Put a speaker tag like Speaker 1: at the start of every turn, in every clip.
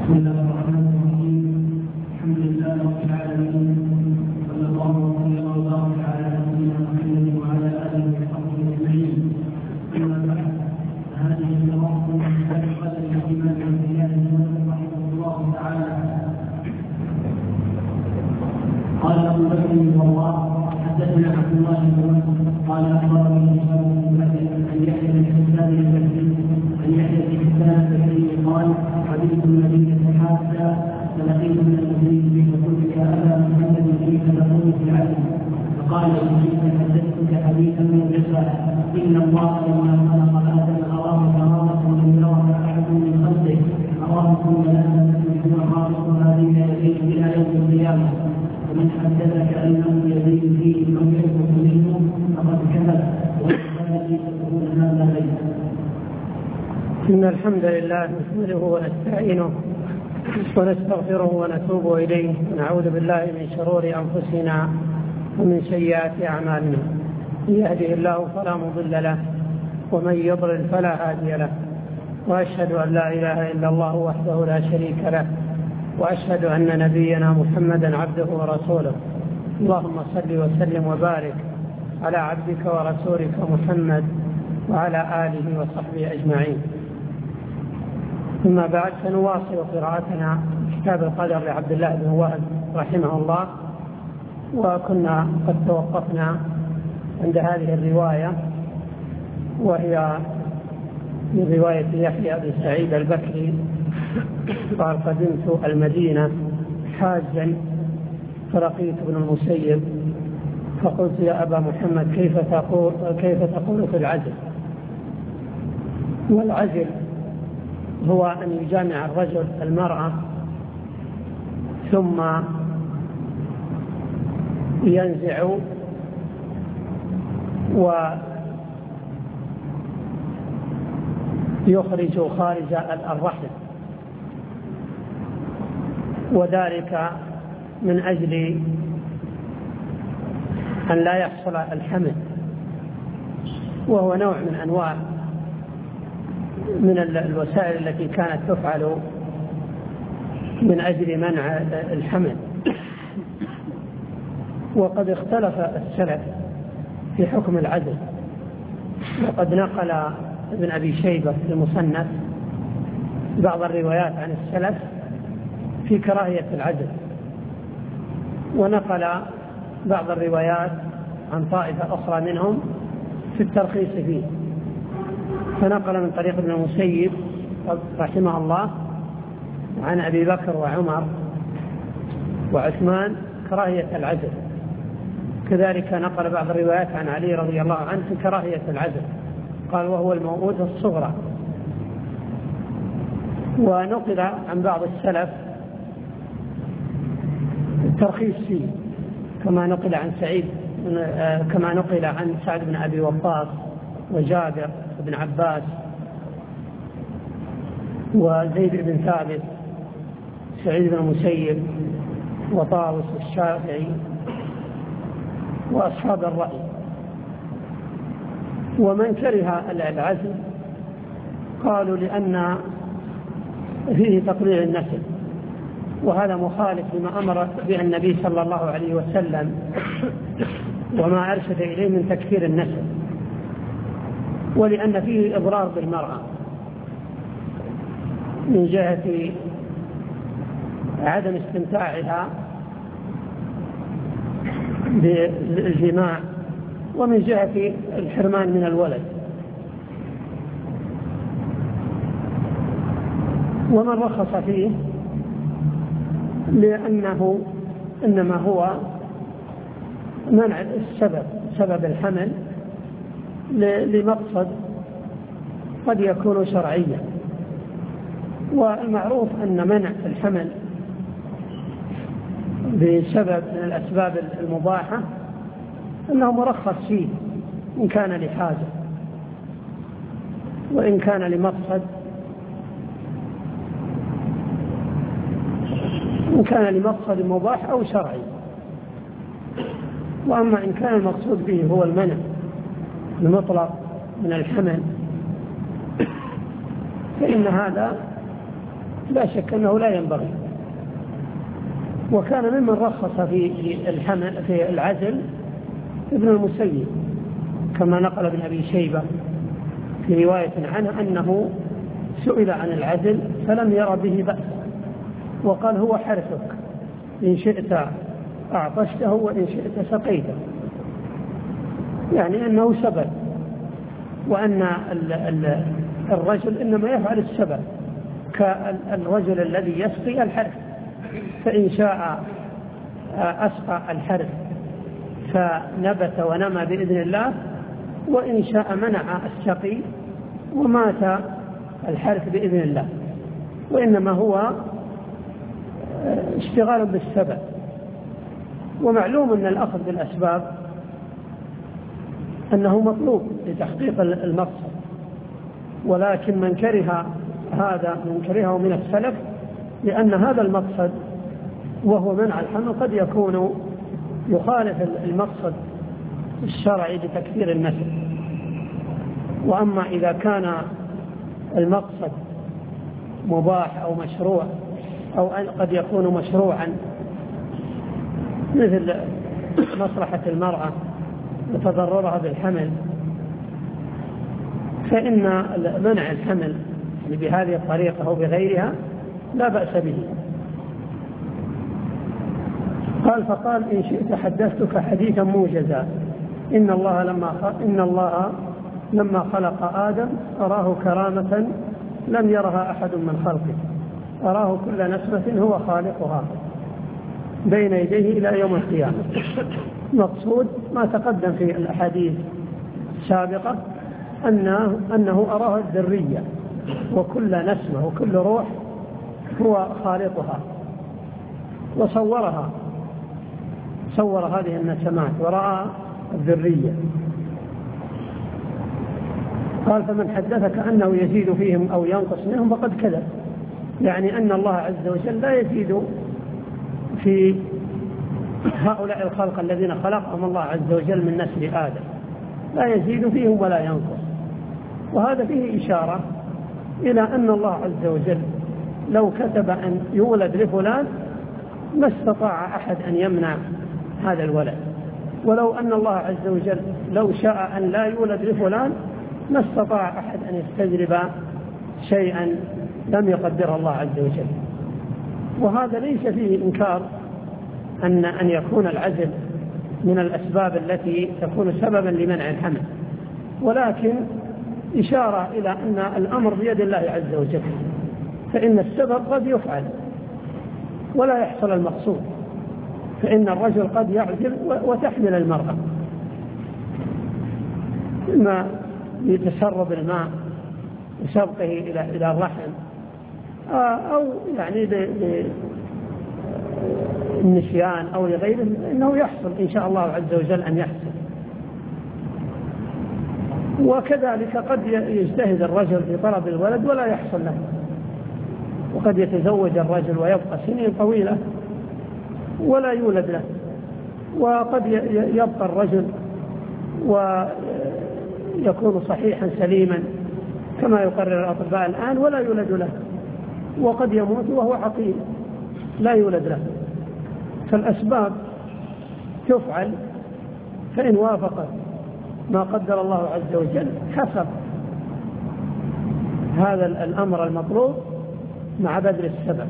Speaker 1: بسم الله الرحمن الرحيم. الحمد لله رب العالمين، صلى الله وسلم وبارك على نبينا محمد وعلى اله وصحبه اجمعين. اما بعد، هذه المواقف من باب قدر الامام الزياد رحمه الله تعالى. قال ابو بكر بن الله حدثنا عبد الله بن مسعود قال اخبرني هشام بن بدر عن يحيى بن حسان البكري عن يحيى بن حسان البكري قال حديث النبي حتى فلقيت من المسلمين فقلت يا ابا محمد كيف تقول في العدل؟ فقال ان شئت حدثتك حديثا من جسر ان الله لما خلق ادم اراه كرامه لم يرها احد من خلقه، اراه ثم لامه هو خالقها بين يديه الى يوم القيامه، ومن حدثك انه يزيد فيه او ينقص منه فقد كذب، ولذلك تكون هذا ليس.
Speaker 2: إن الحمد لله نحمده ونستعينه ونستغفره ونتوب إليه ونعوذ بالله من شرور أنفسنا ومن سيئات أعمالنا. من يهده الله فلا مضل له ومن يضلل فلا هادي له، وأشهد أن لا إله إلا الله وحده لا شريك له، وأشهد أن نبينا محمدا عبده ورسوله. اللهم صل وسلم وبارك على عبدك ورسولك محمد وعلى آله وصحبه أجمعين. ثم بعد، فنواصل قراءتنا كتاب القدر لعبد الله بن وهب رحمه الله، وكنا قد توقفنا عند هذه الرواية، وهي من رواية يحيى بن سعيد البكري قال قدمت المدينة حاجا فلقيت ابن المسيب فقلت يا أبا محمد كيف تقول في العزل؟ والعزل هو أن يجامع الرجل المرأة ثم ينزع ويخرج خارج الرحم، وذلك من أجل أن لا يحصل الحمل، وهو نوع من أنواع من الوسائل التي كانت تفعل من أجل منع الحمل. وقد اختلف السلف في حكم العزل، وقد نقل ابن أبي شيبة في المصنف بعض الروايات عن السلف في كراهية العزل، ونقل بعض الروايات عن طائفة أخرى منهم في الترخيص فيه، فنقل من طريق ابن المسيب رحمه الله عن أبي بكر وعمر وعثمان كراهية العزل. كذلك نقل بعض الروايات عن علي رضي الله عنه في كراهية العزل، قال وهو الموؤودة الصغرى. ونقل عن بعض السلف الترخيص فيه، كما نقل عن سعد بن أبي وقاص وجابر بن عباس وزيد بن ثابت سعيد بن المسيب وطاووس الشافعي وأصحاب الرأي. ومن كره العزل قالوا لأن فيه تقليع النسل، وهذا مخالف لما أمر به النبي صلى الله عليه وسلم وما أرشد إليه من تكثير النسل، ولأن فيه إضرار بالمرأة من جهة عدم استمتاعها بالجماع، ومن جهة الحرمان من الولد. ومن رخص فيه لأنه إنما هو منع سبب الحمل لمقصد قد يكون شرعيا. والمعروف أن منع الحمل بسبب من الأسباب المباحة أنه مرخص فيه إن كان لحاجة، وإن كان لمقصد، إن كان لمقصد مباح أو شرعي. وأما إن كان المقصود به هو المنع المطلق من الحمل فإن هذا لا شك أنه لا ينبغي. وكان ممن رخص في العزل ابن المسيب، كما نقل ابن أبي شيبة في رواية عنه أنه سئل عن العزل فلم ير به بأس، وقال هو حرثك، إن شئت أعطشته وإن شئت سقيته، يعني أنه سبب، وأن الرجل إنما يفعل السبب كالرجل الذي يسقي الحرث، فإن شاء أسقى الحرث فنبت ونمى بإذن الله، وإن شاء منع السقي ومات الحرث بإذن الله. وإنما هو اشتغال بالسبب. ومعلوم أن الأخذ بالأسباب أنه مطلوب لتحقيق المقصد، ولكن من كرهه من السلف، لأن هذا المقصد وهو منع الحمل قد يكون يخالف المقصد الشرعي بتكثير النسل. وأما إذا كان المقصد مباح أو مشروع أو قد يكون مشروعا، مثل مصلحة المرأة وتضررها بالحمل، فإن منع الحمل بهذه الطريقة أو بغيرها لا بأس به. فقال إن شئت حدثتك حديثا موجزا، إن الله لما خلق آدم أراه كرامة لم يرها أحد من خلقه، أراه كل نسمة هو خالقها بين يديه إلى يوم القيامة. مقصود ما تقدم في الأحاديث السابقة أنه أراه الذرية، وكل نسمة وكل روح هو خالقها، وصور هذه النسمات ورأى الذرية. قال فمن حدثك أنه يزيد فيهم أو ينقص منهم فقد كذب، يعني أن الله عز وجل لا يزيد في هؤلاء الخلق الذين خلقهم الله عز وجل من نسل آدم، لا يزيد فيهم ولا ينقص. وهذا فيه إشارة إلى أن الله عز وجل لو كتب أن يولد لفلان ما استطاع أحد أن يمنع هذا الولد، ولو أن الله عز وجل لو شاء أن لا يولد لفلان ما استطاع أحد أن يستجلب شيئا لم يقدره الله عز وجل. وهذا ليس فيه إنكار أن يكون العزل من الأسباب التي تكون سببا لمنع الحمل، ولكن إشارة إلى أن الأمر بيد الله عز وجل، فإن السبب قد يفعل ولا يحصل المقصود، فإن الرجل قد يعزل وتحمل المرأة، إما لتسرب الماء وسبقه إلى الرحم، أو يعني للنسيان أو لغيره، إنه يحصل إن شاء الله عز وجل أن يحصل. وكذلك قد يجتهد الرجل في طلب الولد ولا يحصل له، وقد يتزوج الرجل ويبقى سنين طويلة ولا يولد له، وقد يبقى الرجل ويكون صحيحا سليما كما يقرر الأطباء الآن ولا يولد له، وقد يموت وهو عقيم لا يولد له. فالأسباب تفعل، فإن وافقت ما قدر الله عز وجل حصل هذا الأمر المطلوب مع بذل السبب.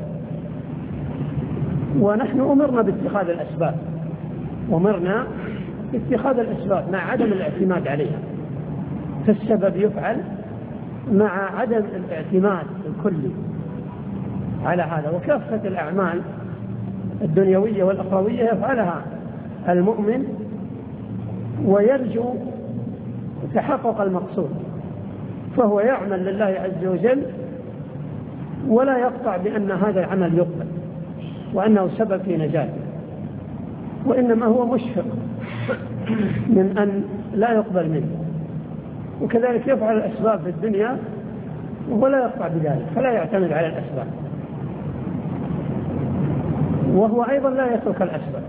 Speaker 2: ونحن أمرنا باتخاذ الأسباب، أمرنا باتخاذ الأسباب مع عدم الاعتماد عليها، فالسبب يفعل مع عدم الاعتماد الكلي على هذا. وكافة الأعمال الدنيوية والأخروية يفعلها المؤمن ويرجو تحقق المقصود، فهو يعمل لله عز وجل ولا يقطع بأن هذا العمل يقبل وأنه سبب في نجاته، وإنما هو مشفق من أن لا يقبل منه. وكذلك يفعل الأسباب في الدنيا ولا يقطع بذلك، فلا يعتمد على الأسباب، وهو أيضا لا يترك الأسباب،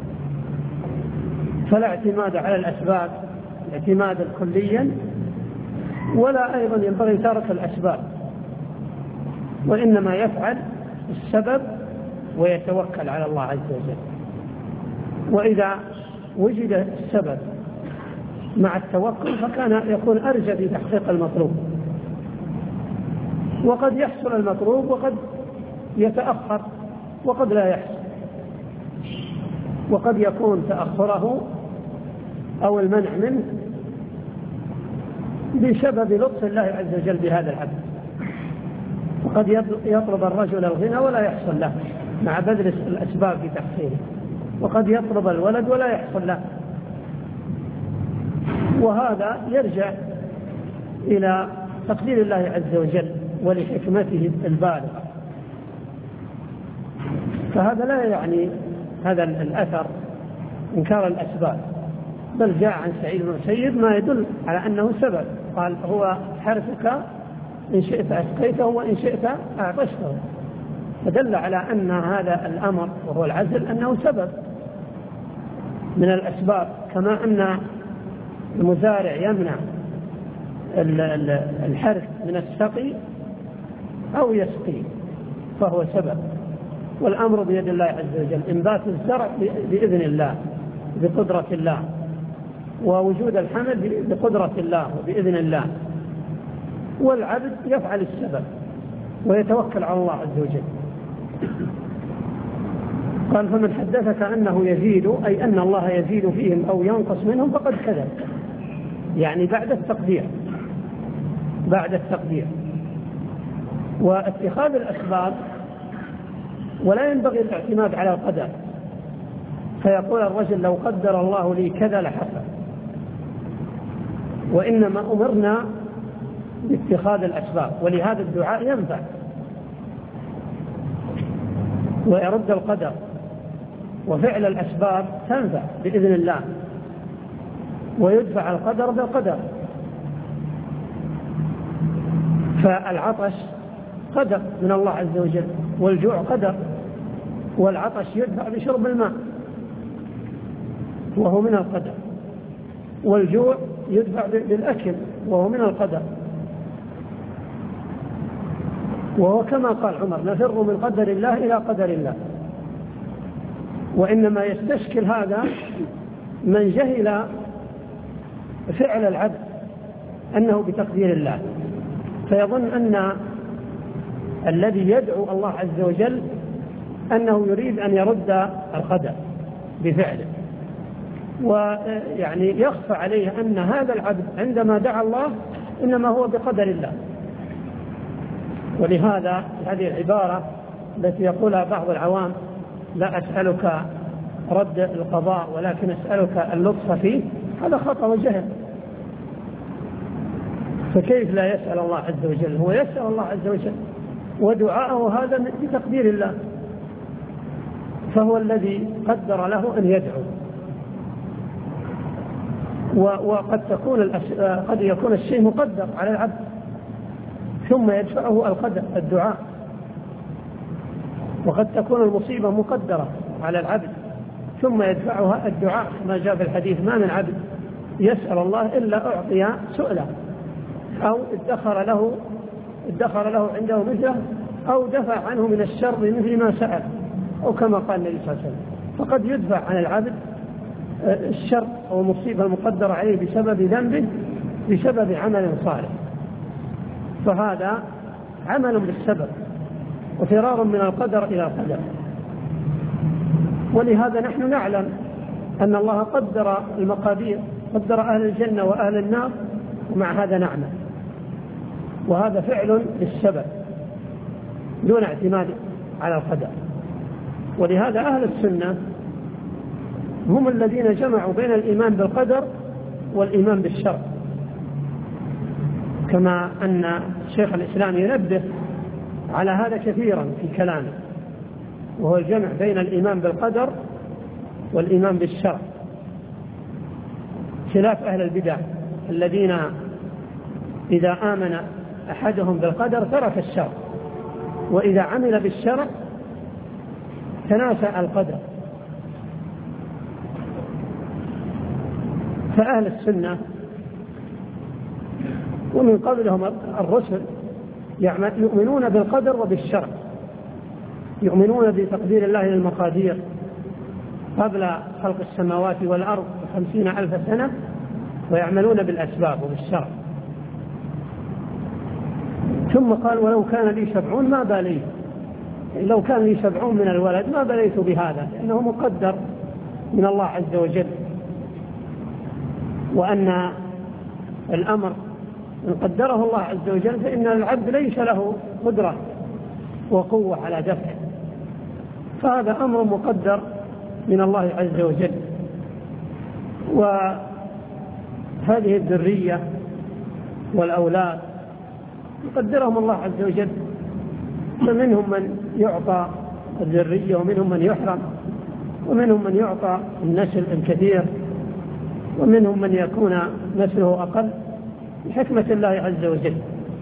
Speaker 2: فلا اعتماد على الأسباب اعتمادا كليا، ولا أيضا ينبغي ترك الأسباب، وإنما يفعل السبب ويتوكل على الله عز وجل. وإذا وجد السبب مع التوكل فكان يكون أرجى في تحقيق المطلوب. وقد يحصل المطلوب وقد يتأخر وقد لا يحصل، وقد يكون تأخره أو المنع منه بسبب لطف الله عز وجل بهذا العبد. وقد يطلب الرجل الغنى ولا يحصل له مع بذل الأسباب في تحصيله، وقد يطلب الولد ولا يحصل له، وهذا يرجع إلى تقدير الله عز وجل ولحكمته البالغة. فهذا لا يعني هذا الأثر إنكار الأسباب، بل جاء عن سعيد بن المسيب ما يدل على أنه سبب. قال هو حرثك إن شئت أسقيته وإن شئت أعطشته، فدل على أن هذا الأمر وهو العزل أنه سبب من الأسباب، كما أن المزارع يمنع الحرث من السقي أو يسقي فهو سبب. والأمر بيد الله عز وجل، إنبات الزرع بإذن الله بقدرة الله، ووجود الحمل بقدرة الله وبإذن الله، والعبد يفعل السبب ويتوكل على الله عز وجل. قال فمن حدثك أنه يزيد، أي أن الله يزيد فيهم أو ينقص منهم فقد كذب، يعني بعد التقدير واتخاذ الأسباب. ولا ينبغي الاعتماد على القدر، فيقول الرجل لو قدر الله لي كذا لحصل، وإنما أمرنا باتخاذ الأسباب. ولهذا الدعاء ينفع ويرد القدر، وفعل الأسباب تنفع بإذن الله، ويدفع القدر بالقدر. فالعطش قدر من الله عز وجل، والجوع قدر، والعطش يدفع بشرب الماء وهو من القدر، والجوع يدفع بالأكل وهو من القدر. وهو كما قال عمر نفر من قدر الله إلى قدر الله. وإنما يستشكل هذا من جهل فعل العبد أنه بتقدير الله، فيظن أن الذي يدعو الله عز وجل أنه يريد أن يرد القدر بفعله، ويعني يخفى عليه أن هذا العبد عندما دعا الله إنما هو بقدر الله. ولهذا هذه العبارة التي يقولها بعض العوام لا أسألك رد القضاء ولكن أسألك اللطف فيه، هذا خطأ وجهل. فكيف لا يسأل الله عز وجل؟ هو يسأل الله عز وجل، ودعاءه هذا بتقدير الله، فهو الذي قدر له أن يدعو. وقد قد يكون الشيء مقدر على العبد ثم يدفعه القدر الدعاء، وقد تكون المصيبة مقدرة على العبد ثم يدفعها الدعاء، ما جاء في الحديث ما من عبد يسأل الله إلا أعطي سؤله، أو ادخر له عنده مثله، أو دفع عنه من الشر مثل ما سأل، أو كما قال النبي صلى الله عليه وسلم. فقد يدفع عن العبد الشر أو المصيبة المقدرة عليه بسبب ذنبه بسبب عمل صالح، فهذا عمل بالسبب وفرار من القدر إلى القدر. ولهذا نحن نعلم أن الله قدر المقادير، قدر أهل الجنة وأهل النار، ومع هذا نعمل، وهذا فعل بالسبب دون اعتماد على القدر. ولهذا أهل السنة هم الذين جمعوا بين الإيمان بالقدر والإيمان بالشرع، كما أن شيخ الإسلام ينبه على هذا كثيرا في كلامه، وهو الجمع بين الإيمان بالقدر والإيمان بالشرع، خلاف أهل البدع الذين إذا آمن أحدهم بالقدر ترك الشرع، وإذا عمل بالشرع تناسى القدر. فأهل السنة ومن قبلهم الرسل يؤمنون بالقدر وبالشرع، يؤمنون بتقدير الله للمقادير قبل خلق السماوات والأرض 50,000 سنة، ويعملون بالأسباب وبالشرع. ثم قال ولو كان لي 70 ما باليت، لو كان لي 70 من الولد ما بليت بهذا، لأنه مقدر من الله عز وجل، وأن الأمر إن قدره الله عز وجل فإن العبد ليس له قدرة وقوة على دفعه، فهذا أمر مقدر من الله عز وجل. وهذه الذرية والأولاد يقدرهم الله عز وجل، فمنهم من يعطى الذرية ومنهم من يحرم، ومنهم من يعطى النسل الكثير، ومنهم من يكون نسله أقل بحكمة الله عز وجل.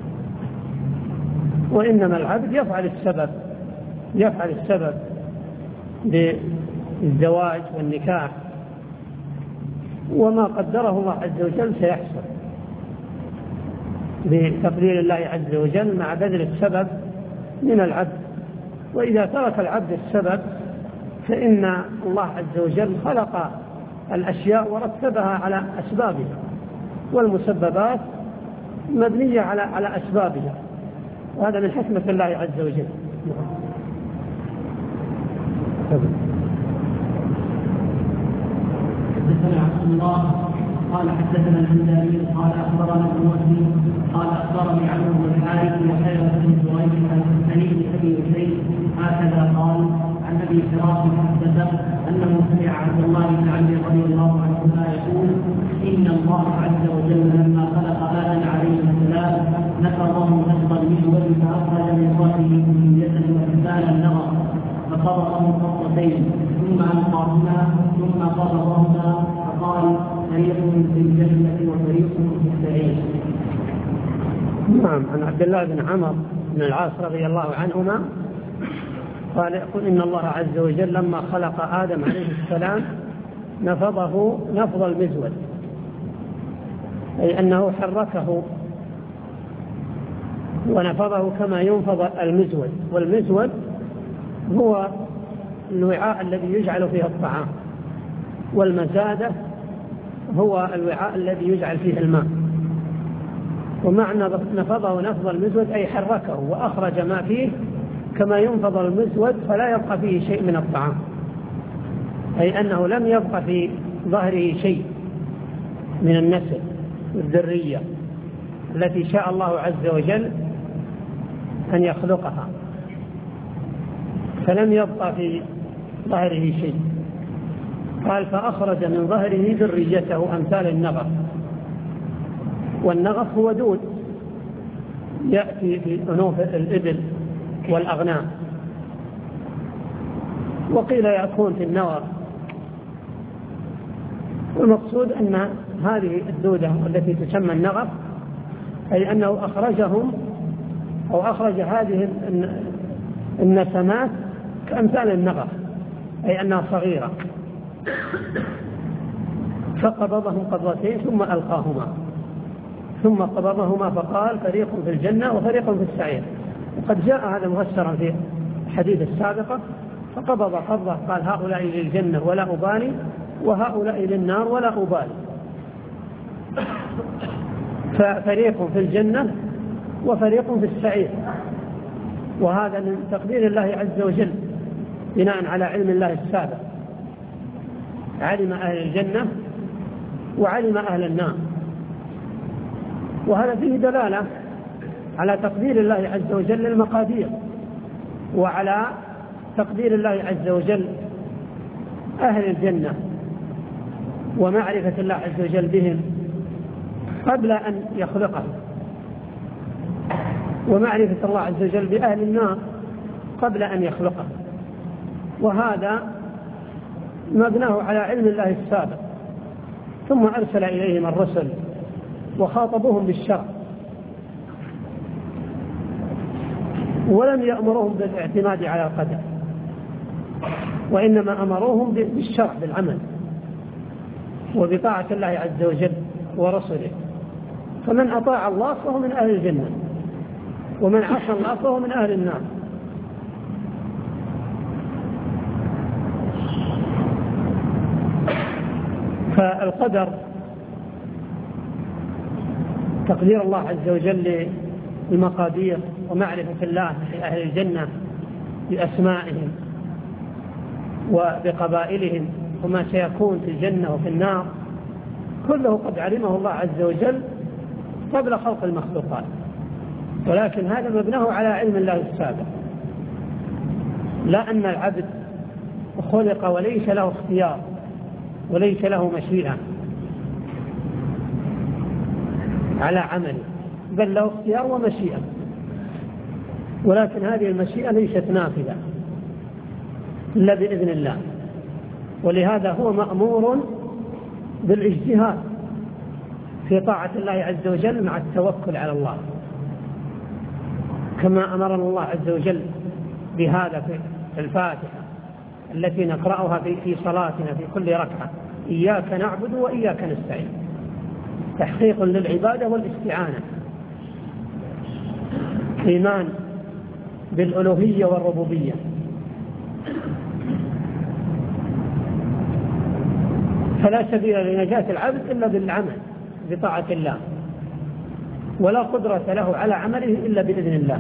Speaker 2: وإنما العبد يفعل السبب بالزواج والنكاح، وما قدره الله عز وجل سيحصل بتقدير الله عز وجل مع بذل السبب من العبد. وإذا ترك العبد السبب فإن الله عز وجل خلق الأشياء ورتبها على أسبابها، والمسببات مبنية على أسبابها، وهذا من حكمة الله عز وجل.
Speaker 1: حدثنا عبد الله قال حدثنا الهنداري قال أخبرنا ابن مسلم قال أخبرني عمرو بن الحارث وحيرة بن زهير عن أبي أسيد هكذا قال عن أبي فراس حدث أنه سمع عبد الله بن عمرو رضي الله عنهما يقول إن الله عز وجل لما خلق آدم عليه السلام نفضه نفضا من فأخرج من ظهره ذرية وإنسانا النظر فقبضه قبضتين ثم أنقاهما ثم قبضهما فقال فريق في الجنة وفريق في السعير.
Speaker 2: نعم. عن عبد الله بن عمرو بن العاص رضي الله عنهما قال يقول إن الله عز وجل لما خلق آدم عليه السلام نفضه نفض المزود، أي أنه حركه ونفضه كما ينفض المزود. والمزود هو الوعاء الذي يجعل فيه الطعام، والمزادة هو الوعاء الذي يجعل فيه الماء. ومعنى نفضه نفض المزود أي حركه وأخرج ما فيه كما ينفض المزود فلا يبقى فيه شيء من الطعام، أي أنه لم يبقى في ظهره شيء من النسل والذرية التي شاء الله عز وجل أن يخلقها، فلم يبقى في ظهره شيء. قال فأخرج من ظهره ذريته أمثال النغف، والنغف هو دود يأتي في أنوف الإبل والأغنام، وقيل يكون في النوى. والمقصود أن هذه الدودة التي تسمى النغف أي أنه أخرجهم أو أخرج هذه النسمات كأمثال النغف، أي أنها صغيرة، فقبضهم قبضتين ثم ألقاهما، ثم قبضهما فقال فريق في الجنة وفريق في السعير. وقد جاء هذا مفسرا في الحديث السابقة، فقبض قبضة قال هؤلاء للجنة ولا أبالي، وهؤلاء للنار ولا أبالي. ففريق في الجنة وفريق في السعير، وهذا من تقدير الله عز وجل بناء على علم الله السابق، علم أهل الجنة وعلم أهل النار. وهذا فيه دلالة على تقدير الله عز وجل للمقادير، وعلى تقدير الله عز وجل أهل الجنة ومعرفة الله عز وجل بهم قبل أن يخلقهم، ومعرفة الله عز وجل بأهل النار قبل أن يخلقهم. وهذا مبناه على علم الله السابق، ثم أرسل إليهم الرسل وخاطبوهم بالشرع، ولم يأمرهم بالاعتماد على القدر، وإنما أمروهم بالشرع بالعمل وبطاعة الله عز وجل ورسله. فمن أطاع الله فهو من أهل الجنة، ومن عصى الله فهو من أهل النار. فالقدر تقدير الله عز وجل للمقادير ومعرفة الله لأهل الجنة بأسمائهم وبقبائلهم وما سيكون في الجنة وفي النار كله قد علمه الله عز وجل قبل خلق المخلوقات، ولكن هذا مبناه على علم الله السابق، لا أن العبد خلق وليس له اختيار وليس له مشيئة على عمله، بل له اختيار ومشيئة، ولكن هذه المشيئة ليست نافذة إلا بإذن الله، ولهذا هو مأمور بالاجتهاد في طاعة الله عز وجل مع التوكل على الله، كما أمرنا الله عز وجل بهذا في الفاتحة التي نقرأها في صلاتنا في كل ركعة: إياك نعبد وإياك نستعين، تحقيق للعبادة والاستعانة، إيمان بالألوهية والربوبية. فلا سبيل لنجاة العبد إلا بالعمل بطاعة الله، ولا قدرة له على عمله إلا بإذن الله.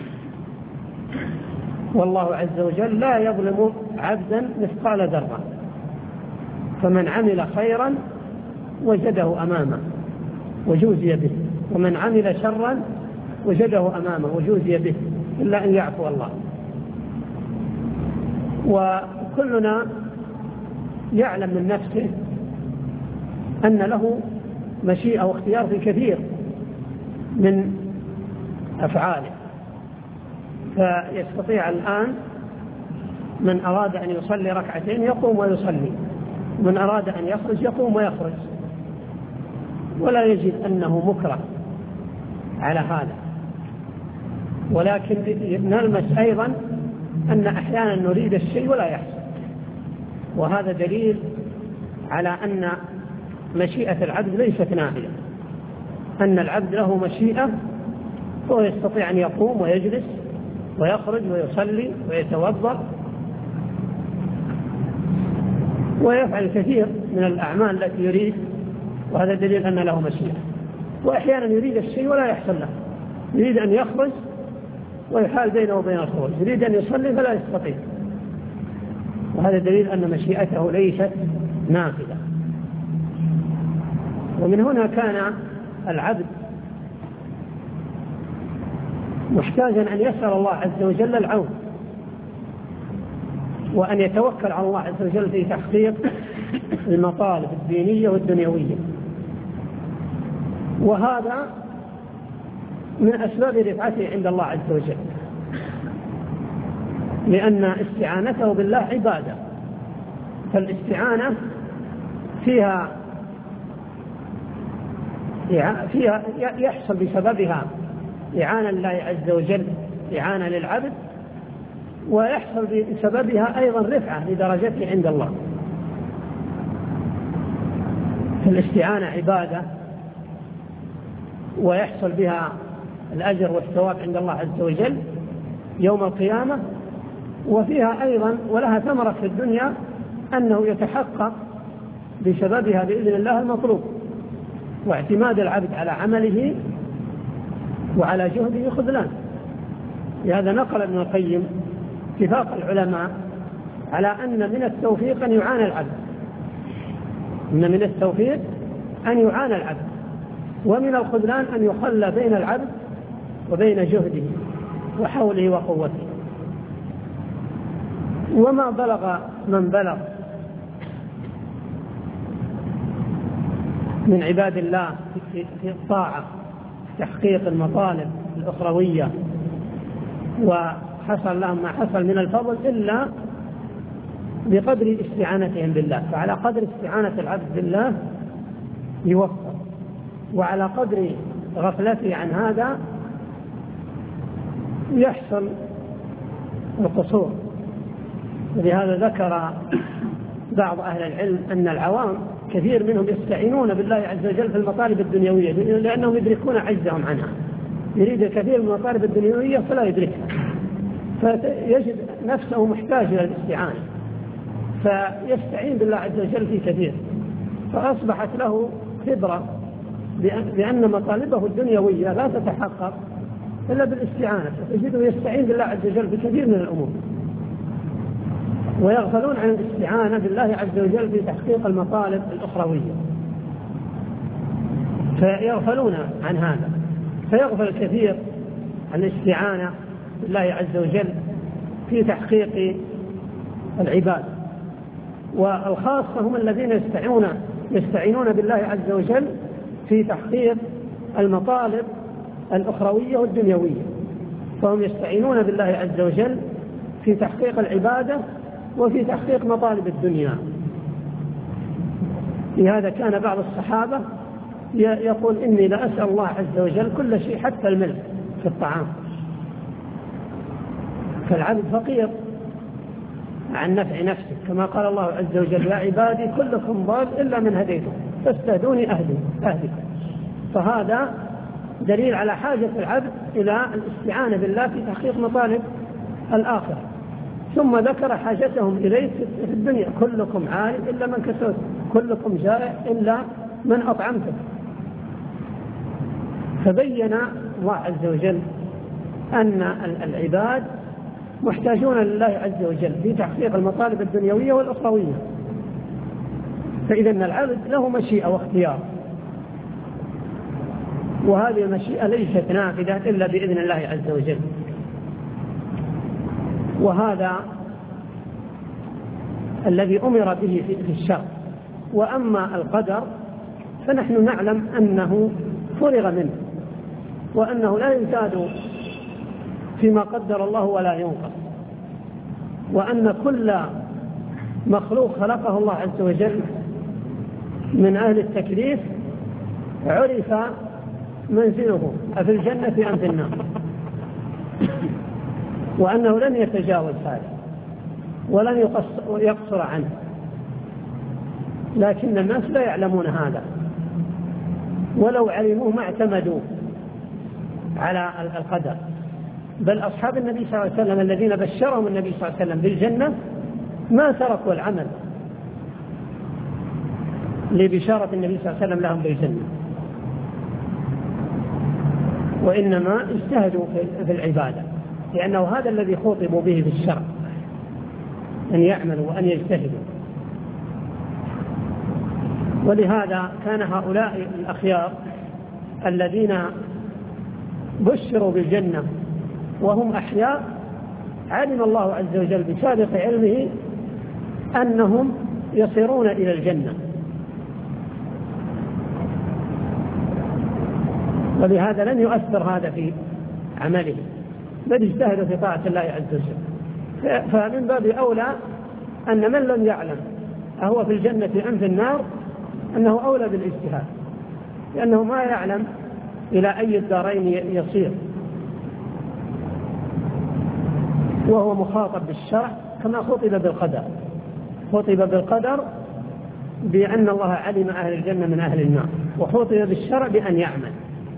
Speaker 2: والله عز وجل لا يظلم عبدا مثقال ذرة، فمن عمل خيرا وجده أمامه وجوزي به، ومن عمل شرا وجده أمامه وجوزي به، إلا أن يعفو الله. وكلنا يعلم من نفسه أن له مشيئة واختيار في كثير من أفعاله، فيستطيع الآن من أراد أن يصلي ركعتين يقوم ويصلي، من أراد أن يخرج يقوم ويخرج، ولا يجد أنه مكره على هذا. ولكن نلمس أيضا أن أحيانا نريد الشيء ولا يحصل، وهذا دليل على أن مشيئة العبد ليست نافذة، أن العبد له مشيئة، هو يستطيع أن يقوم ويجلس ويخرج ويصلي ويتوضأ ويفعل كثير من الأعمال التي يريد، وهذا دليل أن له مشيئة. وأحيانا يريد الشيء ولا يحصل له، يريد أن يخرج ويحال بينه وبين الخروج، يريد أن يصلي فلا يستطيع، وهذا دليل أن مشيئته ليست نافذة. ومن هنا كان العبد محتاجا أن يسأل الله عز وجل العون، وأن يتوكل على الله عز وجل في تحقيق المطالب الدينية والدنيوية، وهذا من أسباب رفعته عند الله عز وجل، لأن استعانته بالله عبادة، فالاستعانة فيها يحصل بسببها إعانة الله عز وجل، إعانة للعبد، ويحصل بسببها أيضا رفعة لدرجته عند الله. فالاستعانة عبادة ويحصل بها الأجر والثواب عند الله عز وجل يوم القيامة، وفيها أيضا ولها ثمرة في الدنيا أنه يتحقق بسببها بإذن الله المطلوب، واعتماد العبد على عمله وعلى جهده خذلان. لهذا نقل ابن القيم اتفاق العلماء على أن من التوفيق أن يعانى العبد، إن من التوفيق أن يعانى العبد، ومن الخذلان أن يخلى بين العبد وبين جهده وحوله وقوته. وما بلغ من بلغ من عباد الله في الطاعة تحقيق المطالب الأخروية وحصل لهم ما حصل من الفضل إلا بقدر استعانتهم بالله. فعلى قدر استعانة العبد بالله يوفق، وعلى قدر غفلته عن هذا يحصل القصور. ولهذا ذكر بعض أهل العلم أن العوام كثير منهم يستعينون بالله عز وجل في المطالب الدنيوية لأنهم يدركون عجزهم عنها، يريد الكثير من المطالب الدنيوية فلا يدركها، فيجد نفسه محتاج إلى الاستعانة، فيستعين بالله عز وجل في كثير، فأصبحت له خبرة بأن مطالبه الدنيوية لا تتحقق إلا بالاستعانة، فتجده يستعين بالله عز وجل في كثير من الأمور، ويغفلون عن الاستعانة بالله عز وجل في تحقيق المطالب الأخروية، فيغفلون عن هذا، فيغفل الكثير عن الاستعانة بالله عز وجل في تحقيق العباد. والخاصة هم الذين يستعينون بالله عز وجل في تحقيق المطالب الأخروية والدنيوية، فهم يستعينون بالله عز وجل في تحقيق العبادة وفي تحقيق مطالب الدنيا. لهذا كان بعض الصحابة يقول إني لأسأل الله عز وجل كل شيء حتى الملح في الطعام، فالعبد فقير عن نفع نفسه، كما قال الله عز وجل يا عبادي كلكم ضال إلا من هديته فاستهدوني أهدكم. فهذا دليل على حاجة العبد إلى الاستعانة بالله في تحقيق مطالب الآخرة. ثم ذكر حاجتهم إليه في الدنيا، كلكم عار إلا من كسوت، كلكم جائع إلا من أطعمته. فبين الله عز وجل أن العباد محتاجون لله عز وجل في تحقيق المطالب الدنيوية والأخروية، فإذا العبد له مشيئة واختيار، وهذه المشيئة ليست نافذة إلا بإذن الله عز وجل. وهذا الذي أمر به في الشرع. وأما القدر فنحن نعلم أنه فرغ منه، وأنه لا يزاد فيما قدر الله ولا ينقص، وأن كل مخلوق خلقه الله عز وجل من أهل التكليف عرف منزله أفي الجنة أم في النار، وأنه لن يتجاوز هذا ولن يقصر عنه، لكن الناس لا يعلمون هذا، ولو علموه ما اعتمدوا على القدر. بل أصحاب النبي صلى الله عليه وسلم الذين بشرهم النبي صلى الله عليه وسلم بالجنة ما تركوا العمل لبشارة النبي صلى الله عليه وسلم لهم بالجنة، وإنما اجتهدوا في العبادة، لأنه هذا الذي خاطبوا به في الشرع، أن يعملوا وأن يجتهدوا. ولهذا كان هؤلاء الأخيار الذين بشروا بالجنة وهم أحياء علم الله عز وجل بسابق علمه أنهم يصيرون إلى الجنة، ولهذا لن يؤثر هذا في عمله، بل اجتهدوا في طاعة الله عز وجل. فمن باب أولى أن من لم يعلم أهو في الجنة أم في النار أنه أولى بالاجتهاد، لأنه ما يعلم إلى أي الدارين يصير، وهو مخاطب بالشرع كما خطب بالقدر. خطب بالقدر بأن الله علم أهل الجنة من أهل النار، وخطب بالشرع بأن يعمل.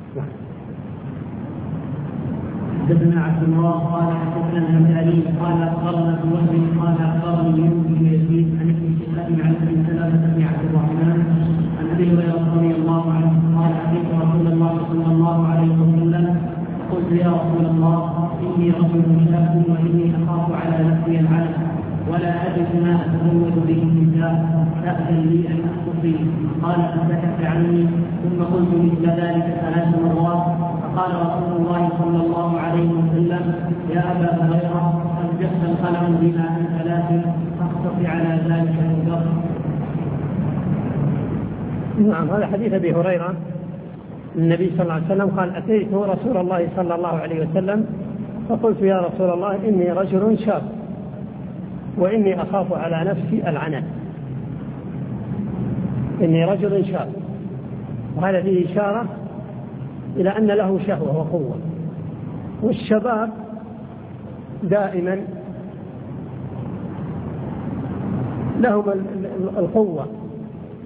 Speaker 1: حدثنا عبد الله قال حدثنا الهمداني قال أخبرنا ابن وهب قال أخبرني يونس بن يزيد عن ابن شهاب عن ابي سلمة بن عبد الرحمن عن ابي هريرة رضي الله عنه قال حديث رسول الله صلى الله عليه وسلم قلت يا رسول الله إني رجل شاب وإني أخاف على نفسي العلم ولا أجد ما أتزود به النساء فأذن لي أن أخطب. قال فسكت عني ثم قلت مثل ذلك 3 مرات، فقال رسول الله صلى الله عليه وسلم يا أبا هريرة قد جف القلم بما من 3 فاخطب على ذلك الذر.
Speaker 2: نعم، هذا حديث أبي هريرة. النبي صلى الله عليه وسلم قال أتيت رسول الله صلى الله عليه وسلم فقلت يا رسول الله إني رجل شاب وإني أخاف على نفسي العنت. إني رجل شاب، وهذا فيه إشارة إلى أن له شهوة وقوة، والشباب دائما لهم القوة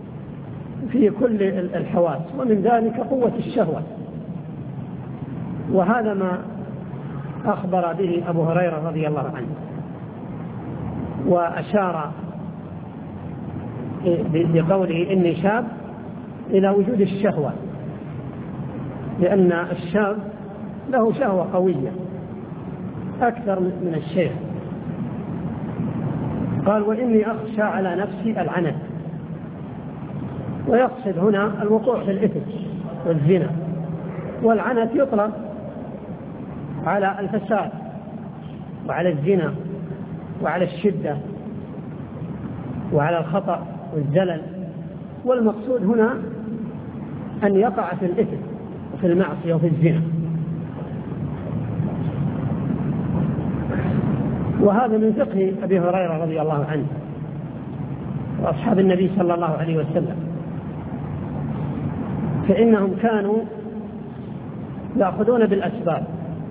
Speaker 2: في كل الحواس، ومن ذلك قوة الشهوة. وهذا ما أخبر به أبو هريرة رضي الله عنه، وأشار بقوله إني شاب إلى وجود الشهوة، لأن الشاب له شهوة قوية أكثر من الشيخ. قال وإني أخشى على نفسي العنت، ويقصد هنا الوقوع في الإثم والزنا، والعنت يطلق على الفساد وعلى الزنا وعلى الشدة وعلى الخطأ والزلل، والمقصود هنا أن يقع في الإثم وفي المعصية وفي الزنا. وهذا من فقه أبي هريرة رضي الله عنه وأصحاب النبي صلى الله عليه وسلم، فإنهم كانوا يأخذون بالأسباب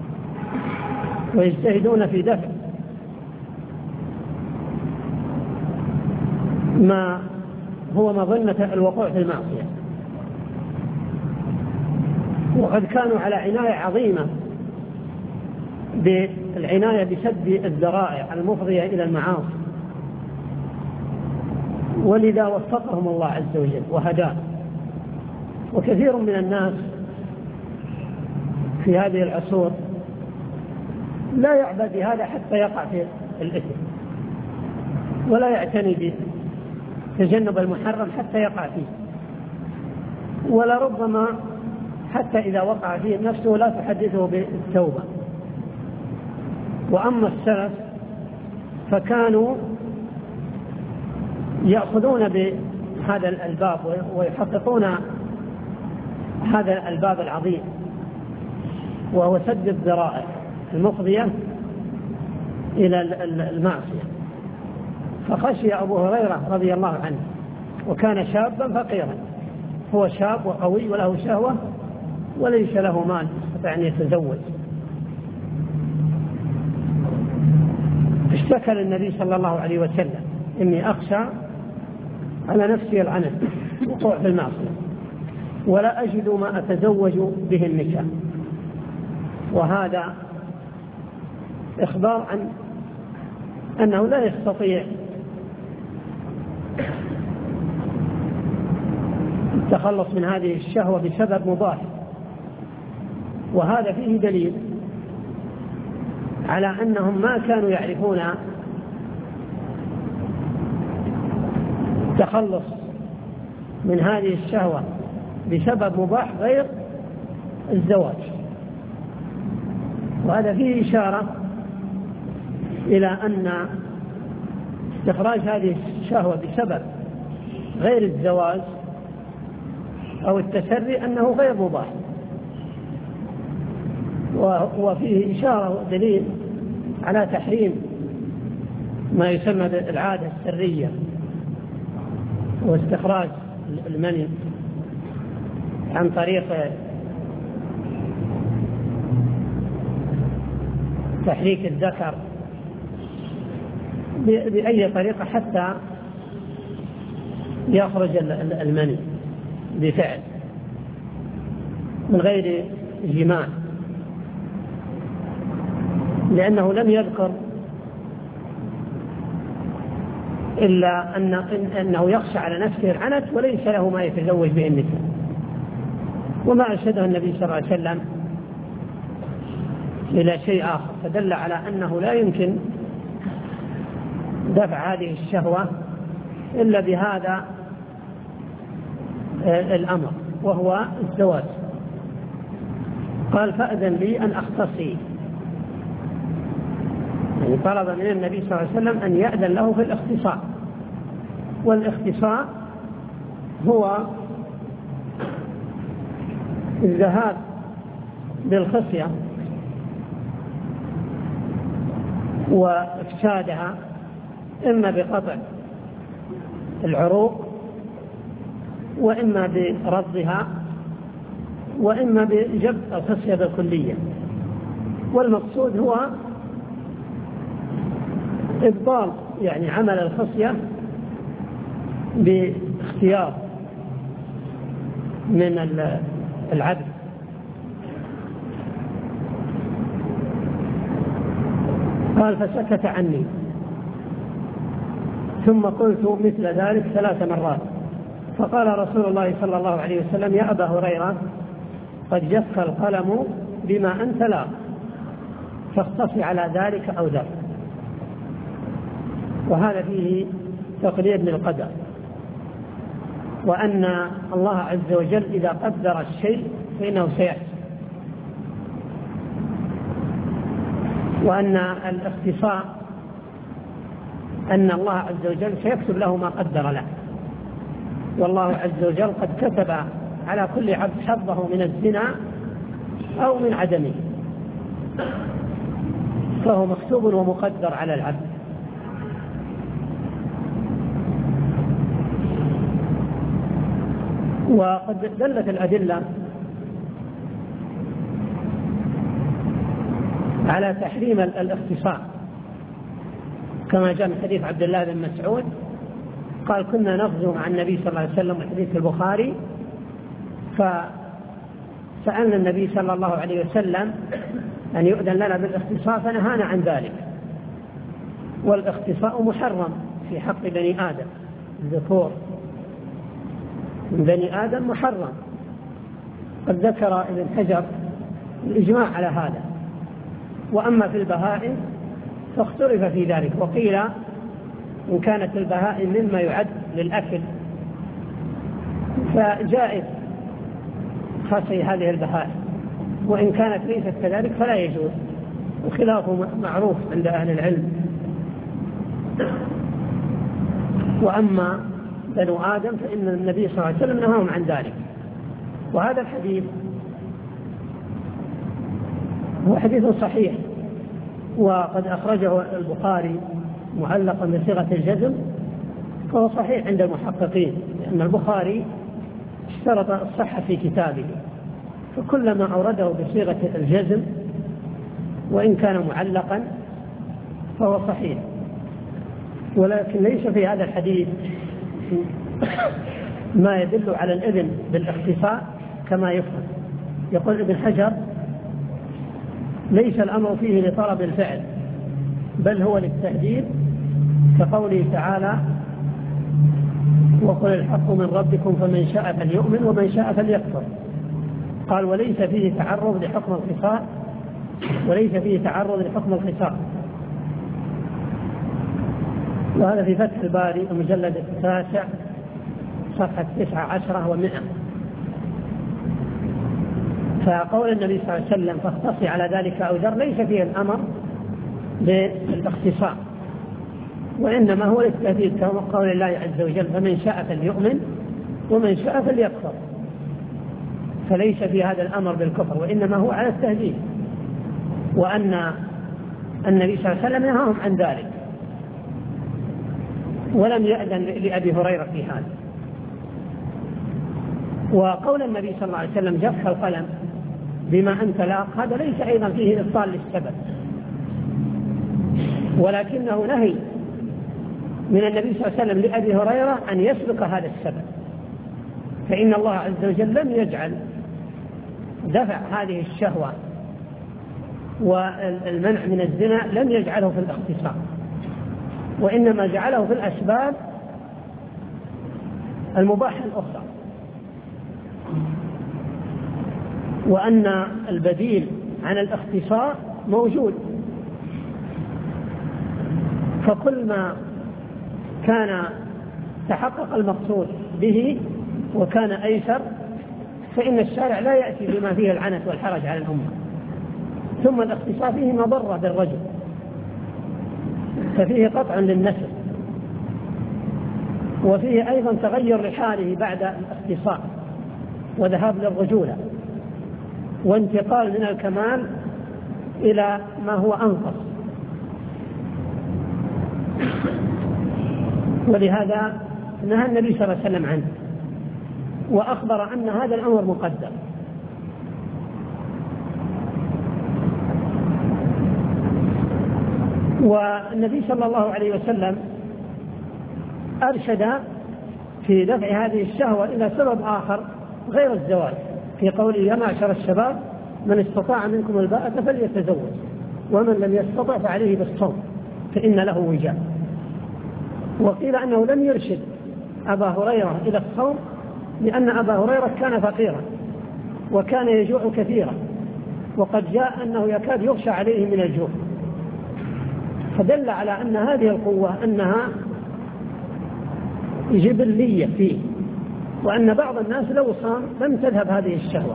Speaker 2: ويجتهدون في دفع ما هو مظنة الوقوع في المعصية، وقد كانوا على عناية عظيمة بالعناية بسد الذرائع المفضية إلى المعاصي، ولذا وفقهم الله عز وجل وهداه. وكثير من الناس في هذه العصور لا يعبأ بهذا حتى يقع في الإثم، ولا يعتني بتجنب المحرم حتى يقع فيه، ولربما حتى إذا وقع فيه نفسه لا تحدثه بالتوبة. وأما السلف فكانوا يأخذون بهذا الباب ويحققون هذا الباب العظيم، وهو سد الذرائع المفضية إلى المعصية. فخشي أبو هريرة رضي الله عنه، وكان شابا فقيرا، هو شاب وقوي وله شهوة وليس له مال يستطيع أن يتزوج، اشتكى للنبي صلى الله عليه وسلم إني أخشى على نفسي العنت وقوع في المعصية، ولا أجد ما أتزوج به النساء. وهذا إخبار عن أنه لا يستطيع التخلص من هذه الشهوة بسبب مباح، وهذا فيه دليل على أنهم ما كانوا يعرفون التخلص من هذه الشهوة بسبب مباح غير الزواج. وهذا فيه إشارة إلى أن استخراج هذه الشهوة بسبب غير الزواج أو التسري أنه غير مباح، وفيه إشارة ودليل على تحريم ما يسمى بالعادة السرية واستخراج المني عن طريق تحريك الذكر بأي طريقة حتى يخرج المني بفعل من غير جماع، لأنه لم يذكر إلا أنه يخشى على نفسه العنت وليس له ما يتزوج به النساء. وما أرشده النبي صلى الله عليه وسلم إلى شيء آخر، فدل على أنه لا يمكن دفع هذه الشهوة إلا بهذا الأمر وهو الزواج. قال فأذن لي أن أختصي، يعني طلب من النبي صلى الله عليه وسلم أن يأذن له في الاختصاء. والاختصاء هو الذهاب بالخصية وإفسادها إما بقطع العروق وإما برضها وإما بجبر الخصية بالكلية. والمقصود هو إبطال يعني عمل الخصية باختيار من العبد قال فسكت عني، ثم قلت مثل ذلك 3 مرات، فقال رسول الله صلى الله عليه وسلم: يا أبا هريرة، قد جف القلم بما أنت لاق، فاختص على ذلك أو ذاك. وهذا فيه تقرير للقدر، وأن الله عز وجل إذا قدر الشيء فإنه سيحصل، وأن الاختصاء أن الله عز وجل سيكتب له ما قدر له، والله عز وجل قد كتب على كل عبد حظه من الزنا أو من عدمه، فهو مكتوب ومقدر على العبد. وقد دلت الأدلة على تحريم الاختصاء، كما جاء من حديث عبد الله بن مسعود قال: كنا نغزو مع النبي صلى الله عليه وسلم، حديث البخاري، فسألنا النبي صلى الله عليه وسلم أن يؤذن لنا بالاختصاء فنهانا عن ذلك. والاختصاء محرم في حق بني آدم، الذكور من بني آدم محرم. قد ذكر ابن حجر الإجماع على هذا. وأما في البهائم فاختلف في ذلك، وقيل إن كانت البهائم مما يعد للأكل فجائز خاصي هذه البهائم، وإن كانت ليست كذلك فلا يجوز، وخلافه معروف عند أهل العلم. وأما بنو آدم فإن النبي صلى الله عليه وسلم نهاهم عن ذلك. وهذا الحديث هو حديث صحيح، وقد أخرجه البخاري معلقا بصيغة الجزم، فهو صحيح عند المحققين، لأن البخاري اشترط الصحة في كتابه، فكلما أورده بصيغة الجزم وإن كان معلقا فهو صحيح. ولكن ليس في هذا الحديث ما يدل على الإذن بالاختصاء كما يفهم. يقول ابن حجر: ليس الأمر فيه لطلب الفعل، بل هو للتهديد، كقوله تعالى: وقل الحق من ربكم فمن شاء فليؤمن ومن شاء فليكفر. قال: وليس فيه تعرض لحكم الخصاء، وليس فيه تعرض لحكم الخصاء. وهذا في فتح الباري المجلد 9 صفحة 19 و100. فقول النبي صلى الله عليه وسلم: فاختصي على ذلك أو ذر، ليس فيه الأمر بالاختصاء، وإنما هو للتهديد، كما قول الله عز وجل: فمن شاء فليؤمن ومن شاء فليكفر. فليس في هذا الأمر بالكفر، وإنما هو على التهديد، وأن النبي صلى الله عليه وسلم نهاهم عن ذلك، ولم يأذن لأبي هريرة في هذا. وقول النبي صلى الله عليه وسلم: جف القلم بما أنت لاق، هذا ليس أيضا فيه إبطال للسبب، ولكنه نهي من النبي صلى الله عليه وسلم لأبي هريرة أن يسلك هذا السبب، فإن الله عز وجل لم يجعل دفع هذه الشهوة والمنع من الزنا لم يجعله في الاختصاص، وإنما جعله في الأسباب المباحة الأخرى، وأن البديل عن الاختصاص موجود. فكل ما كان تحقق المقصود به وكان أيسر فإن الشارع لا يأتي بما فيه العنت والحرج على الأمة. ثم الاختصاص فيه مضرة بالرجل، ففيه قطع للنسل، وفيه أيضا تغير لحاله بعد الاختصاص وذهاب للرجولة، وانتقال من الكمال إلى ما هو أنقص. ولهذا نهى النبي صلى الله عليه وسلم عنه، وأخبر أن هذا الأمر مقدر. والنبي صلى الله عليه وسلم أرشد في دفع هذه الشهوة إلى سبب آخر غير الزواج، في قوله: يا معشر الشباب من استطاع منكم الباءة فليتزوج. ومن لم يستطع فعليه بالصوم فإن له وجاء. وقيل أنه لم يرشد أبا هريرة إلى الصوم لأن أبا هريرة كان فقيرا وكان يجوع كثيرا، وقد جاء أنه يكاد يغشى عليه من الجوع، فدل على أن هذه القوة أنها جبلية فيه، وأن بعض الناس لو صام لم تذهب هذه الشهوة.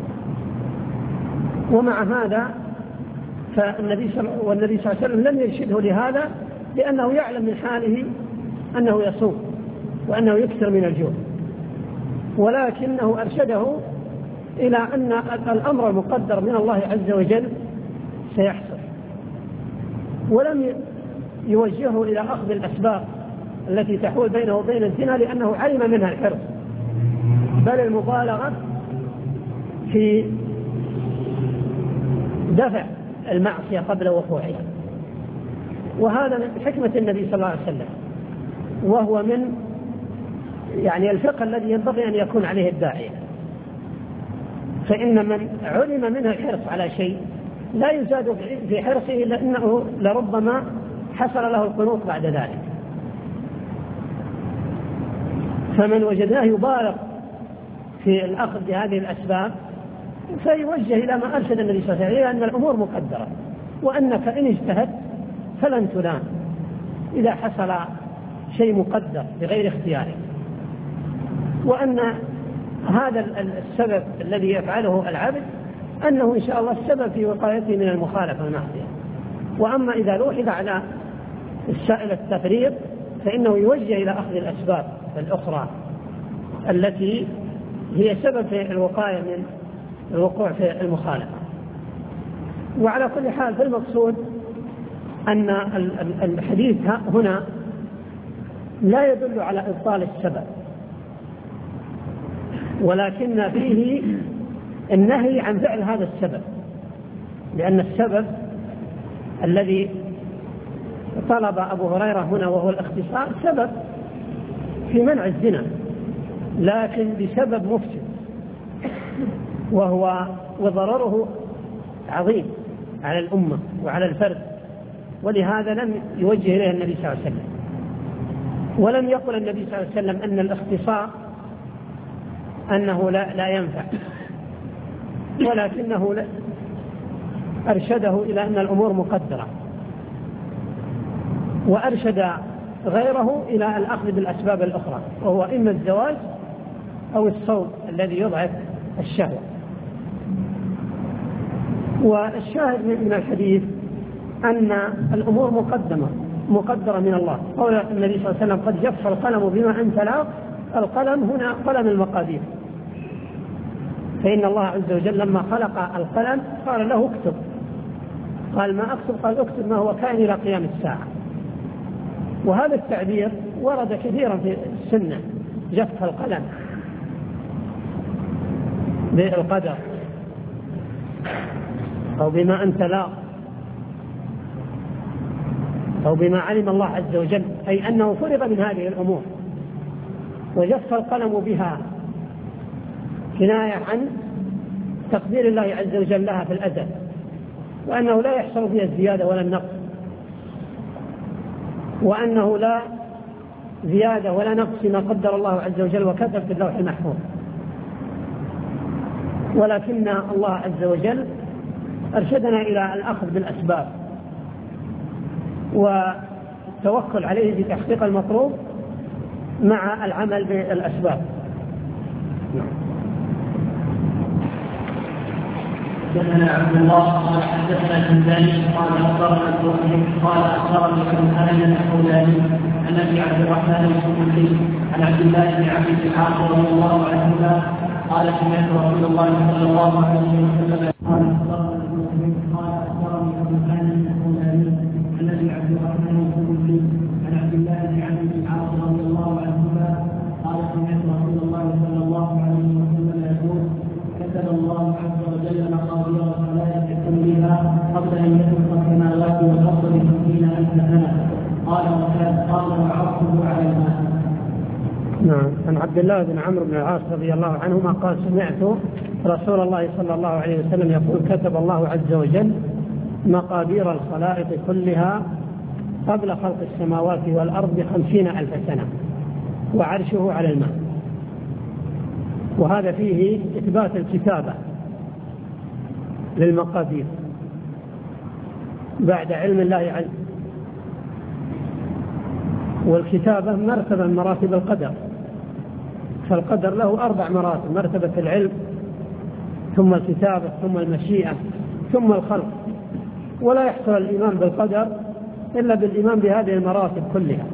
Speaker 2: ومع هذا فالنبي صلى الله عليه وسلم لم يرشده لهذا، لأنه يعلم من حاله أنه يصوم وأنه يكثر من الجوع، ولكنه أرشده إلى أن الأمر المقدر من الله عز وجل سيحصل، ولم يوجهه إلى أخذ الأسباب التي تحول بينه وبين الزنا، لأنه علم منها الحرص، بل المبالغة في دفع المعصية قبل وقوعها. وهذا من حكمة النبي صلى الله عليه وسلم، وهو من الفقه الذي ينبغي أن يكون عليه الداعية. فإن من علم منه الحرص على شيء لا يزاد في حرصه، لأنه لربما حصل له القنوط بعد ذلك. فمن وجدناه يبالغ في الأخذ بهذه الأسباب فيوجه إلى ما أرشد النبي صلى الله عليه وسلم، أن الأمور مقدرة، وأنك إن اجتهدت فلن تلام إذا حصل شيء مقدر بغير اختيارك، وأن هذا السبب الذي يفعله العبد أنه إن شاء الله السبب في وقايته من المخالفة والمعصية. وأما إذا لوحظ على السائل التفريط فإنه يوجه إلى أخذ الأسباب الأخرى التي هي سبب في الوقاية من الوقوع في المخالفة. وعلى كل حال فالمقصود أن الحديث هنا لا يدل على إبطال السبب، ولكن فيه النهي عن فعل هذا السبب، لأن السبب الذي طلب أبو هريرة هنا وهو الاختصار سبب في منع الزنا، لكن بسبب مفسد وضرره عظيم على الأمة وعلى الفرد، ولهذا لم يوجه إليه النبي صلى الله عليه وسلم. ولم يقل النبي صلى الله عليه وسلم أن الاختصار أنه لا ينفع، ولكنه أرشده إلى أن الأمور مقدرة، وأرشد غيره إلى الأخذ بالأسباب الأخرى، وهو إما الزواج أو الصوم الذي يضعف الشهوة. والشاهد من الحديث أن الأمور مقدرة من الله. قول النبي صلى الله عليه وسلم قد جف القلم بما أنت لاق، القلم هنا قلم المقادير، فإن الله عز وجل لما خلق القلم قال له اكتب، قال ما أكتب؟ قال اكتب ما هو كائن إلى قيام الساعة. وهذا التعبير ورد كثيرا في السنة، جف القلم بالقدر أو بما أنت لاق أو بما علم الله عز وجل، أي أنه فرغ من هذه الأمور وجف القلم بها، كناية عن تقدير الله عز وجل لها في الأزل، وأنه لا يحصل فيها الزيادة ولا النقص، وأنه لا زيادة ولا نقص ما قدر الله عز وجل وكتب في اللوح المحفوظ. ولكن الله عز وجل أرشدنا إلى الأخذ بالأسباب والتوكل عليه في تحقيق المطلوب مع العمل بالأسباب.
Speaker 1: حدثنا عبد الله قال حدثنا الحمداني قال أخبرنا الزهري قال أخبرني ابن هانئ الحولاني عن أبي عبد الرحمن الشمسي عن عبد الله بن عبد الحق رضي الله عنهما قال سمعت رسول الله صلى الله عليه وسلم قال أخبرنا الزهري قال أخبرني ابن هانئ الحولاني عن أبي عبد الرحمن الشمسي عن عبد الله بن عبد الحق رضي الله عنهما قال سمعت رسول الله صلى الله عليه وسلم يقول كتب الله عز وجل مقادير الخلائق كلها قبل ان يخلق السماوات والارض ب50,000 سنه. قال وعرضه على الماء.
Speaker 2: نعم. عن عبد الله بن عمرو بن العاص رضي الله عنهما قال سمعت رسول الله صلى الله عليه وسلم يقول كتب الله عز وجل مقادير الخلائق كلها قبل خلق السماوات والأرض 50,000 سنة، وعرشه على الماء. وهذا فيه إثبات الكتابة للمقادير بعد علم الله عز وجل. والكتابة مرتبة من مراتب القدر، فالقدر له 4 مراتب: مرتبة العلم، ثم الكتابة، ثم المشيئة، ثم الخلق. ولا يحصل الإيمان بالقدر إلا بالإيمان بهذه المراتب كلها.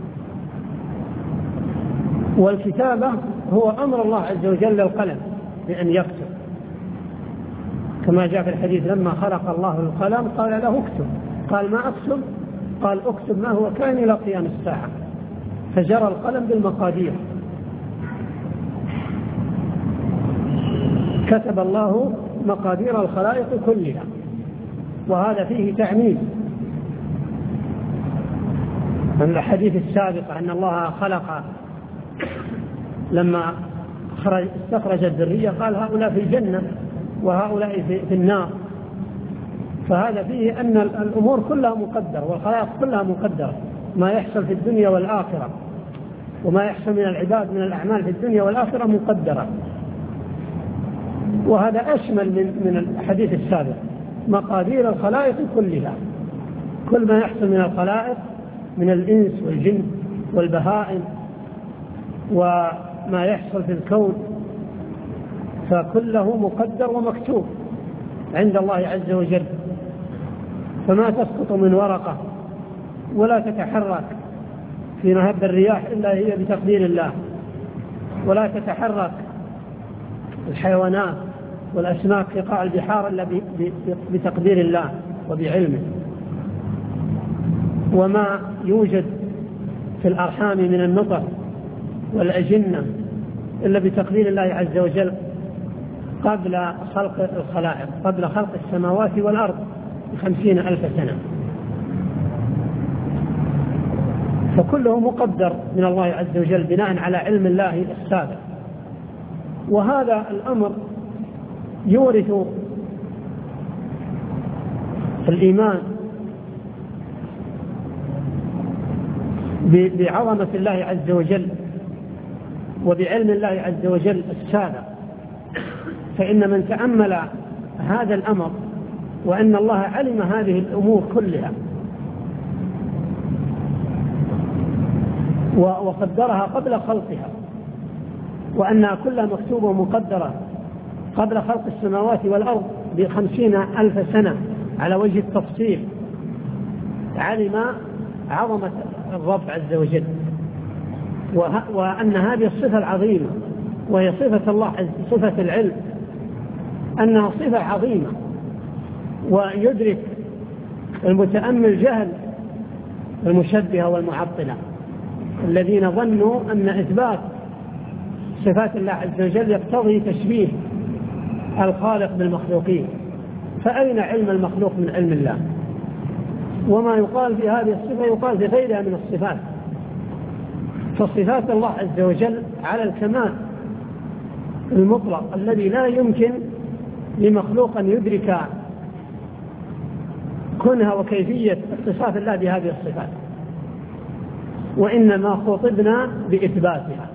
Speaker 2: والكتابة هو أمر الله عز وجل للقلم بأن يكتب، كما جاء في الحديث: لما خلق الله القلم قال له اكتب. قال: ما أكتب؟ قال: اكتب ما هو كائن إلى قيام الساعة. فجرى القلم بالمقادير. كتب الله مقادير الخلائق كلها، وهذا فيه تعميم. من الحديث السابق أن الله خلق لما استخرج الذرية قال: هؤلاء في الجنة وهؤلاء في النار. فهذا فيه أن الأمور كلها مقدرة، والخلائق كلها مقدرة، ما يحصل في الدنيا والآخرة وما يحصل من العباد من الأعمال في الدنيا والآخرة مقدرة. وهذا أشمل من الحديث السابق: مقادير الخلائق كلها، كل ما يحصل من الخلائق من الإنس والجن والبهائم وما يحصل في الكون، فكله مقدر ومكتوب عند الله عز وجل. فما تسقط من ورقة ولا تتحرك في مهب الرياح إلا هي بتقدير الله، ولا تتحرك الحيوانات والأسماك في قاع البحار إلا بتقدير الله وبعلمه. وما يوجد في الأرحام من النطف والأجنة إلا بتقدير الله عز وجل قبل خلق الخلائق، قبل خلق السماوات والأرض 50,000 سنة. فكله مقدر من الله عز وجل بناء على علم الله السابق. وهذا الأمر يورث الإيمان بعظمة الله عز وجل وبعلم الله عز وجل السابق. فإن من تأمل هذا الأمر وأن الله علم هذه الأمور كلها وقدرها قبل خلقها، وأنها كلها مكتوبة ومقدرة قبل خلق السماوات والأرض 50,000 سنة على وجه التفصيل، علم عظمة الرب عز وجل، وأن هذه الصفة العظيمة وهي صفة الله، صفة العلم، أنها صفة عظيمة. ويدرك المتأمل جهل المشبهة والمعطلة الذين ظنوا أن إثبات صفات الله عز وجل يقتضي تشبيه الخالق بالمخلوقين. فأين علم المخلوق من علم الله؟ وما يقال في هذه الصفة يقال في غيرها من الصفات. فصفات الله عز وجل على الكمال المطلق الذي لا يمكن لمخلوق أن يدرك كنها وكيفية اتصاف الله بهذه الصفات، وإنما خطبنا بإثباتها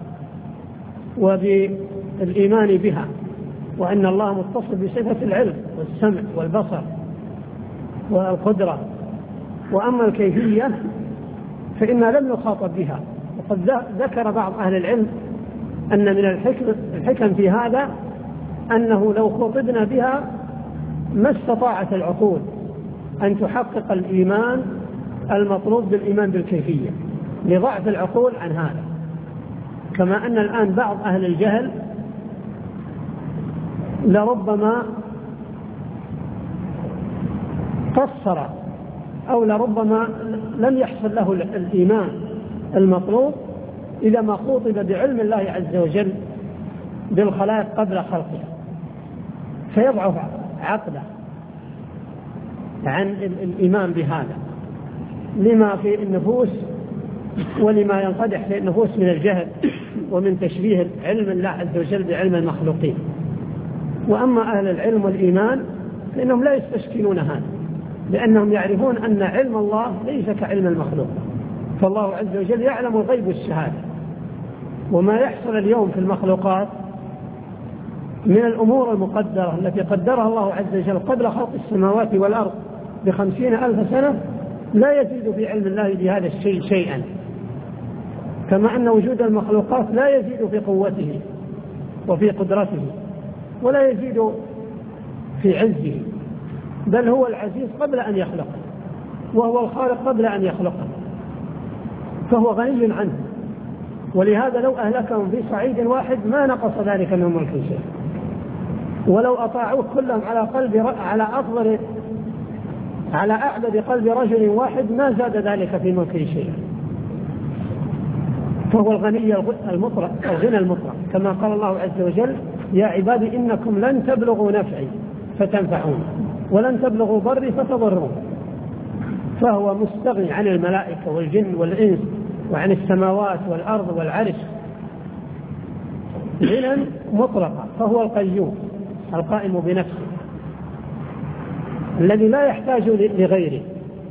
Speaker 2: وبالإيمان بها، وأن الله متصف بصفة العلم والسمع والبصر والقدرة. وأما الكيفية فإنا لم نخاطب بها. وقد ذكر بعض أهل العلم أن من الحكم في هذا أنه لو خطبنا بها ما استطاعت العقول أن تحقق الإيمان المطلوب بالإيمان بالكيفية لضعف العقول عن هذا. كما أن الآن بعض أهل الجهل لربما قصر أو لربما لم يحصل له الإيمان المطلوب إذا ما خوطب بعلم الله عز وجل بالخلائق قبل خلقها، فيضعف عقله عن الإيمان بهذا لما في النفوس ولما ينقدح في النفوس من الجهل ومن تشبيه علم الله عز وجل بعلم المخلوقين. وأما أهل العلم والإيمان فإنهم لا يستشكلون هذا، لأنهم يعرفون أن علم الله ليس كعلم المخلوق، فالله عز وجل يعلم الغيب والشهادة، وما يحصل اليوم في المخلوقات من الأمور المقدرة التي قدرها الله عز وجل قبل خلق السماوات والأرض ب50,000 سنة لا يزيد في علم الله بهذا الشيء شيئا، كما أن وجود المخلوقات لا يزيد في قوته وفي قدرته ولا يزيد في عزه، بل هو العزيز قبل أن يخلقه وهو الخالق قبل أن يخلقه، فهو غني عنه. ولهذا لو أهلكهم في صعيد واحد ما نقص ذلك من ملك شيء، ولو أطاعوه كلهم على أعبد قلب رجل واحد ما زاد ذلك في ملكه شيئا، فهو الغني المطلق الغنى المطلق، كما قال الله عز وجل: يا عبادي إنكم لن تبلغوا نفعي فتنفعون ولن تبلغوا ضري فتضرون. فهو مستغني عن الملائكة والجن والإنس وعن السماوات والأرض والعرش غنى مطلقا، فهو القيوم القائم بنفسه الذي لا يحتاج لغيره،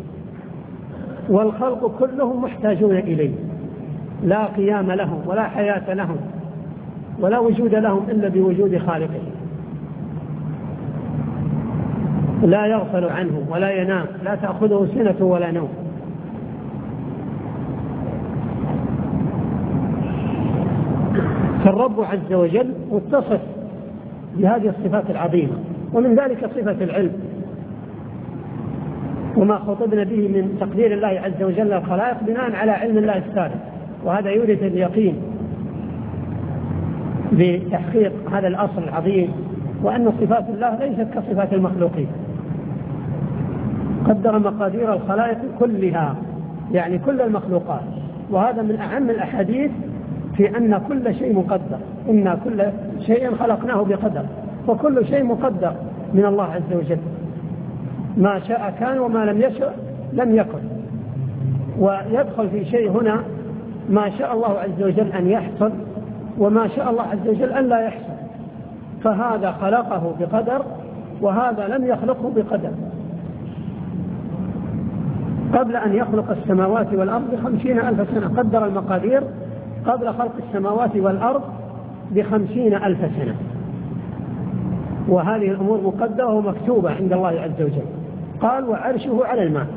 Speaker 2: والخلق كلهم محتاجون إليه، لا قيام لهم ولا حياة لهم ولا وجود لهم إلا بوجود خالقه، لا يغفل عنه ولا ينام، لا تأخذه سنة ولا نوم. فالرب عز وجل متصف بهذه الصفات العظيمة، ومن ذلك صفة العلم، وما خطبنا به من تقدير الله عز وجل الخلائق بناء على علم الله السابق، وهذا يورث اليقين بتحقيق هذا الأصل العظيم، وأن صفات الله ليست كصفات المخلوقين. قدر مقادير الخلائق كلها، يعني كل المخلوقات، وهذا من أهم الأحاديث في أن كل شيء مقدر، إن كل شيء خلقناه بقدر، وكل شيء مقدر من الله عز وجل، ما شاء كان وما لم يشاء لم يكن. ويدخل في شيء هنا ما شاء الله عز وجل أن يحصل وما شاء الله عز وجل أن لا يحصل، فهذا خلقه بقدر وهذا لم يخلقه بقدر. قبل أن يخلق السماوات والأرض ب50,000 سنة، قدر المقادير قبل خلق السماوات والأرض ب50,000 سنة، وهذه الأمور مقدرة ومكتوبة عند الله عز وجل. قال: وعرشه على الماء،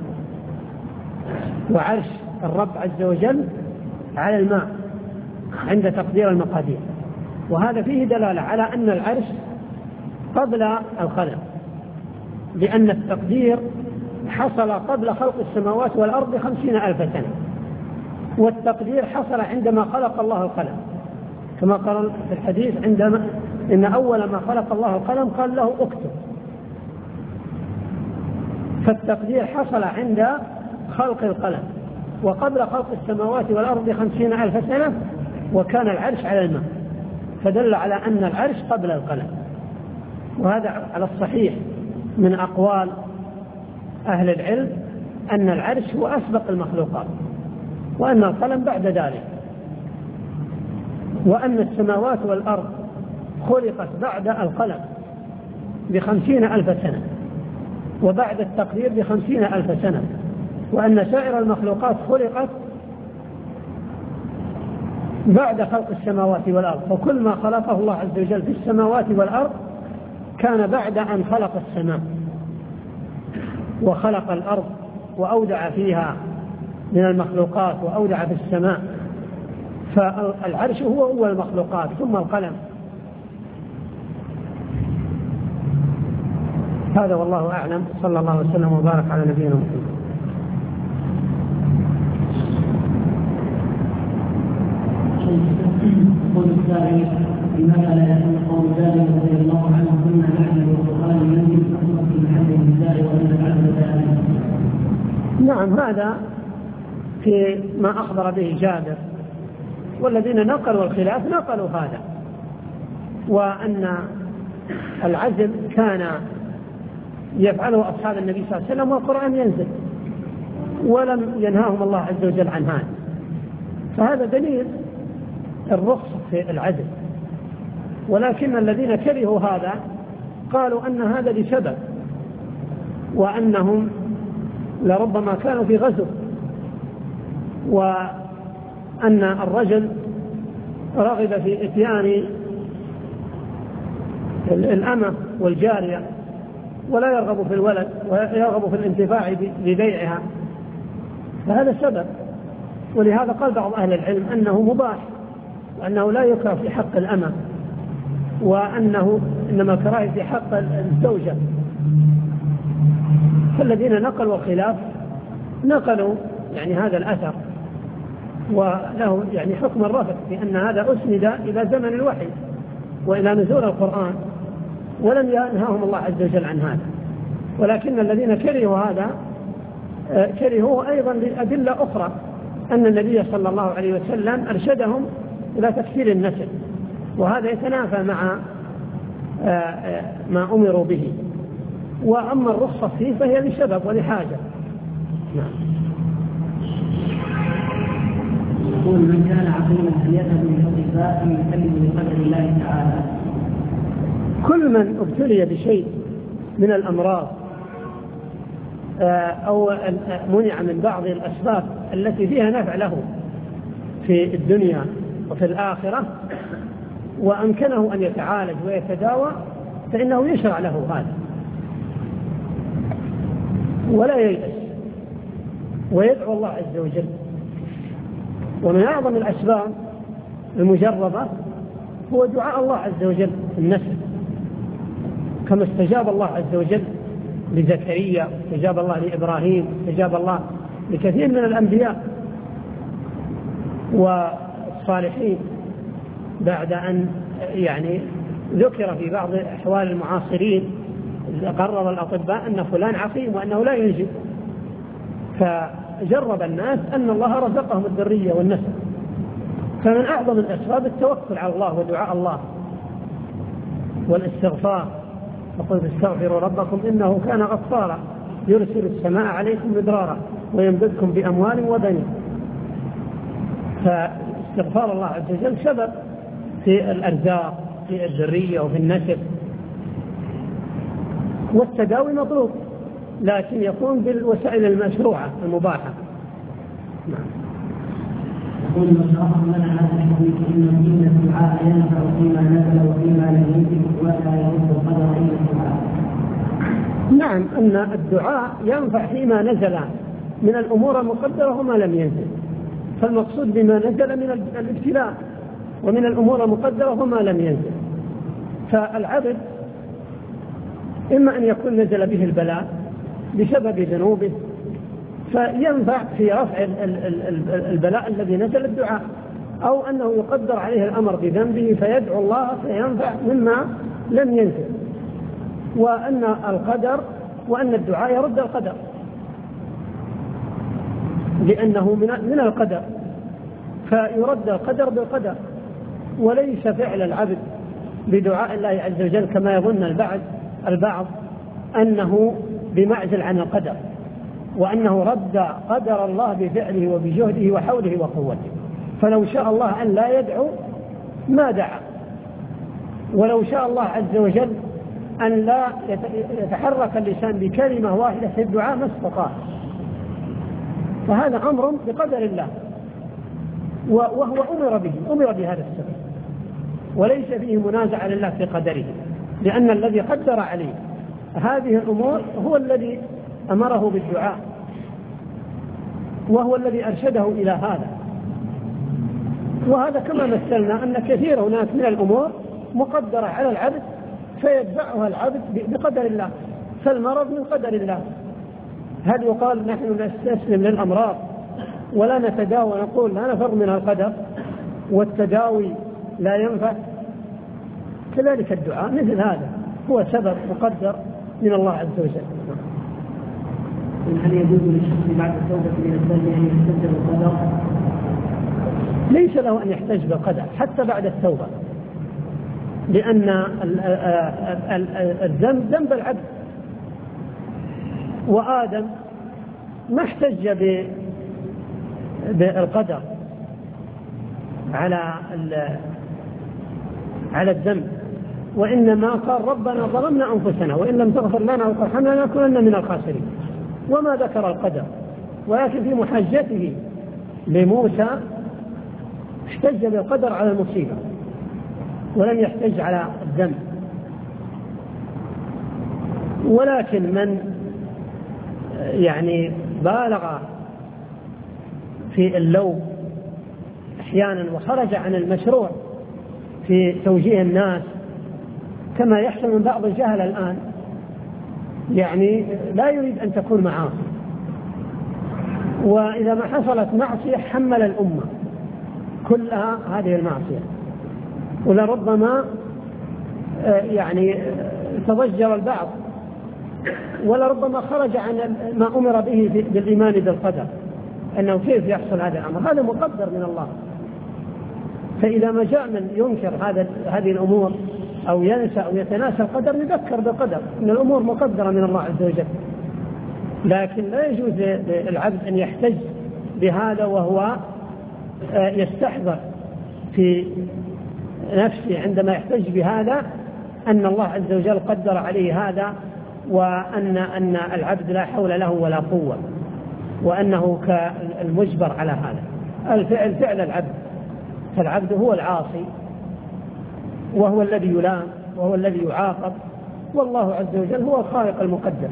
Speaker 2: وعرش الرب عز وجل على الماء عند تقدير المقادير، وهذا فيه دلالة على أن العرش قبل الخلق، لأن التقدير حصل قبل خلق السماوات والأرض ب50,000 سنة، والتقدير حصل عندما خلق الله القلم، كما قال في الحديث عندما إن أول ما خلق الله القلم قال له اكتب. فالتقدير حصل عند خلق القلم، وقبل خلق السماوات والأرض ب50,000 سنة، وكان العرش على الماء، فدل على أن العرش قبل القلم. وهذا على الصحيح من أقوال أهل العلم أن العرش هو أسبق المخلوقات، وأن القلم بعد ذلك، وأن السماوات والأرض خلقت بعد القلم ب50,000 سنة، وبعد التقدير ب50,000 سنة، وأن سائر المخلوقات خلقت بعد خلق السماوات والأرض، وكل ما خلقه الله عز وجل في السماوات والأرض كان بعد أن خلق السماء وخلق الأرض وأودع فيها من المخلوقات وأودع في السماء. فالعرش هو أول المخلوقات ثم القلم. هذا والله أعلم، صلى الله وسلم وبارك على نبينا محمد.
Speaker 1: قول الثاني: لماذا لا يكون قول ذلك رضي الله عنه كنا نعمل والقرآن ينزل فقط في محل النساء وأن العبد ذلك؟
Speaker 2: نعم، هذا في ما أخبر به جابر، والذين نقلوا الخلاف نقلوا هذا، وأن العزل كان يفعله أصحاب النبي صلى الله عليه وسلم والقرآن ينزل، ولم ينهاهم الله عز وجل عن هذا، فهذا دليل الرخصة في العزل. ولكن الذين كرهوا هذا قالوا أن هذا لسبب، وأنهم لربما كانوا في غزو، وأن الرجل رغب في إتيان الأمة والجارية ولا يرغب في الولد ويرغب في الانتفاع ببيعها، فهذا سبب. ولهذا قال بعض أهل العلم أنه مباح، وأنه لا يكره في حق الأمة، وأنه إنما كراهة في حق الزوجة. فالذين نقلوا الخلاف نقلوا يعني هذا الأثر، وله يعني حكم الرفع، بأن هذا أسند إلى زمن الوحي وإلى نزول القرآن، ولم ينهاهم الله عز وجل عن هذا. ولكن الذين كرهوا هذا كرهوه أيضا لأدلة أخرى، أن النبي صلى الله عليه وسلم أرشدهم إلى تكثير النسل، وهذا يتنافى مع ما أمروا به. وأما الرخصة فيه فهي لسبب ولحاجة.
Speaker 1: نعم. يقول: من كان عقيما فليذهب للأطباء يكلم بقدر الله تعالى.
Speaker 2: كل من ابتلي بشيء من الأمراض أو منع من بعض الأسباب التي فيها نفع له في الدنيا وفي الآخرة، وأمكنه أن يتعالج ويتداوى، فإنه يشرع له هذا ولا ييأس، ويدعو الله عز وجل. ومن أعظم الأسباب المجربة هو دعاء الله عز وجل في النسل، كما استجاب الله عز وجل لزكريا، استجاب الله لإبراهيم، استجاب الله لكثير من الأنبياء والصالحين، بعد أن يعني ذكر في بعض أحوال المعاصرين قرر الأطباء أن فلان عقيم وأنه لا ينجب، فجرب الناس أن الله رزقهم الذرية والنسل. فمن أعظم الأسباب التوكل على الله ودعاء الله والاستغفار، وقل استغفروا ربكم إنه كان غفارا يرسل السماء عليكم مدرارا ويمددكم بأموال وبنين. فاستغفار الله عز وجل سبب في الأرزاق، في الذرية وفي النسل. والتداوي مطلوب، لكن يكون بالوسائل المشروعة المباحة.
Speaker 1: نعم. يقول: من شرح لنا هذا الحديث إن الدعاء ينفع فيما نزل وفيما لم ينزل ولا يرد القدر إلا الدعاء.
Speaker 2: نعم، أن الدعاء ينفع فيما نزل من الأمور المقدرة وما لم ينزل، فالمقصود بما نزل من الابتلاء ومن الأمور المقدرة وما لم ينزل. فالعبد إما أن يكون نزل به البلاء بسبب ذنوبه فينفع في رفع البلاء الذي نزل الدعاء، أو أنه يقدر عليه الأمر بذنبه فيدعو الله فينفع مما لم ينزل. وأن القدر وأن الدعاء يرد القدر، لأنه من القدر، فيرد القدر بالقدر، وليس فعل العبد بدعاء الله عز وجل كما يظن البعض أنه بمعزل عن القدر، وأنه رد قدر الله بفعله وبجهده وحوله وقوته. فلو شاء الله أن لا يدعو ما دعا، ولو شاء الله عز وجل أن لا يتحرك اللسان بكلمة واحدة في الدعاء ما استطاع. فهذا أمر بقدر الله، وهو أمر بهذا السبب، وليس فيه منازعة لله في قدره، لأن الذي قدر عليه هذه الأمور هو الذي أمره بالدعاء، وهو الذي أرشده إلى هذا. وهذا كما مثلنا أن كثير هناك من الأمور مقدرة على العبد فيتبعها العبد بقدر الله، فالمرض من قدر الله. هل يقال نحن نستسلم للأمراض ولا نتداوى نقول لا نفر من القدر والتداوي لا ينفع؟ كذلك الدعاء مثل هذا، هو سبب مقدر من الله عز وجل.
Speaker 1: هل يجوز للشخص بعد التوبة من الذنب أن يحتج بالقدر؟
Speaker 2: ليس له أن يحتج بالقدر حتى بعد التوبة، لأن الذنب ذنب العبد، وآدم ما احتج بالقدر على الذنب، وإنما قال ربنا ظلمنا أنفسنا وإن لم تغفر لنا وترحمنا لنكونن من الخاسرين. وما ذكر القدر، ولكن في محاجته لموسى احتج بالقدر على المصيبة ولم يحتج على الذنب. ولكن من يعني بالغ في اللوم أحيانا وخرج عن المشروع في توجيه الناس كما يحصل من بعض الجهل الآن، يعني لا يريد أن تكون معاصي، وإذا ما حصلت معصية حمل الأمة كلها هذه المعصية، ولربما يعني تضجر البعض، ولربما خرج عن ما أمر به بالإيمان بالقدر، أنه كيف يحصل هذا الأمر، هذا مقدر من الله. فإذا ما جاء من ينكر هذه الأمور أو ينسى أو يتناسى القدر نذكر بالقدر أن الأمور مقدرة من الله عز وجل، لكن لا يجوز للعبد أن يحتج بهذا وهو يستحضر في نفسه عندما يحتج بهذا أن الله عز وجل قدر عليه هذا، وأن العبد لا حول له ولا قوة، وأنه كالمجبر على هذا. الفعل فعل العبد، فالعبد هو العاصي وهو الذي يلام وهو الذي يعاقب، والله عز وجل هو الخالق المقدر.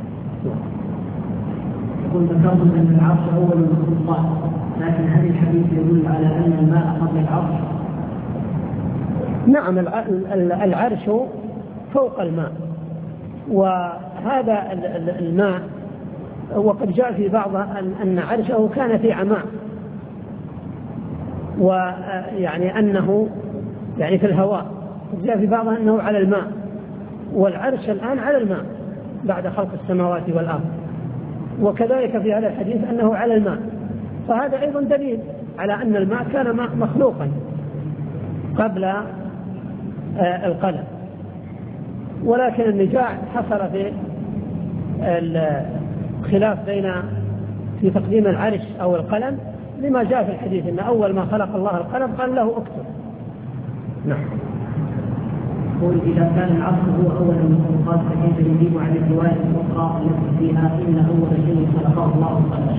Speaker 1: يقول ذكرتم أن العرش أول المخلوقات، لكن هذا الحديث يدل على أن الماء قبل العرش.
Speaker 2: نعم، العرش فوق الماء، وهذا الماء وقد جاء في بعض أن عرشه كان في عماء، ويعني أنه يعني في الهواء، جاء في بعضها أنه على الماء، والعرش الآن على الماء بعد خلق السماوات والأرض، وكذلك في هذا الحديث أنه على الماء، فهذا أيضا دليل على أن الماء كان مخلوقا قبل القلم. ولكن النزاع حصل في الخلاف في تقديم العرش أو القلم، لما جاء في الحديث أن أول ما خلق الله القلم قال له اكتب. نعم.
Speaker 1: يقول إذا كان العرش هو أول المخلوقات فكيف يجيب عن الرواية الأخرى التي فيها إن أول شيء خلقه الله القلم؟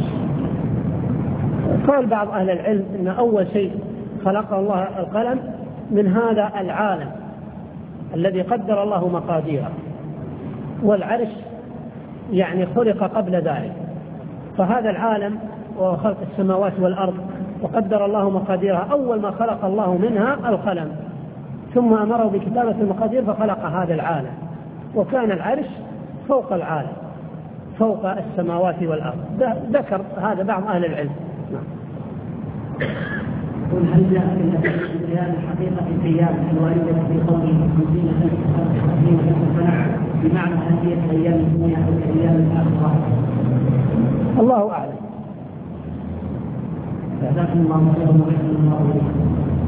Speaker 2: قال بعض أهل العلم أن أول شيء خلقه الله القلم من هذا العالم الذي قدر الله مقاديره، والعرش يعني خلق قبل ذلك، فهذا العالم وخلق السماوات والأرض وقدر الله مقاديرها، أول ما خلق الله منها القلم، ثم أمره بكتابة المقادير فخلق هذا العالم، وكان العرش فوق العالم فوق السماوات والأرض. ذكر هذا بعض أهل العلم.
Speaker 1: قل هل جاء في بيان الحقيقة الأيام الواردة في قوله 50,000 سنة بمعنى هل هي الأيام الدنيا أو الأيام الآخرة؟
Speaker 2: الله أعلم.
Speaker 1: جزاكم الله خيرا ورحمة الله وبركاته.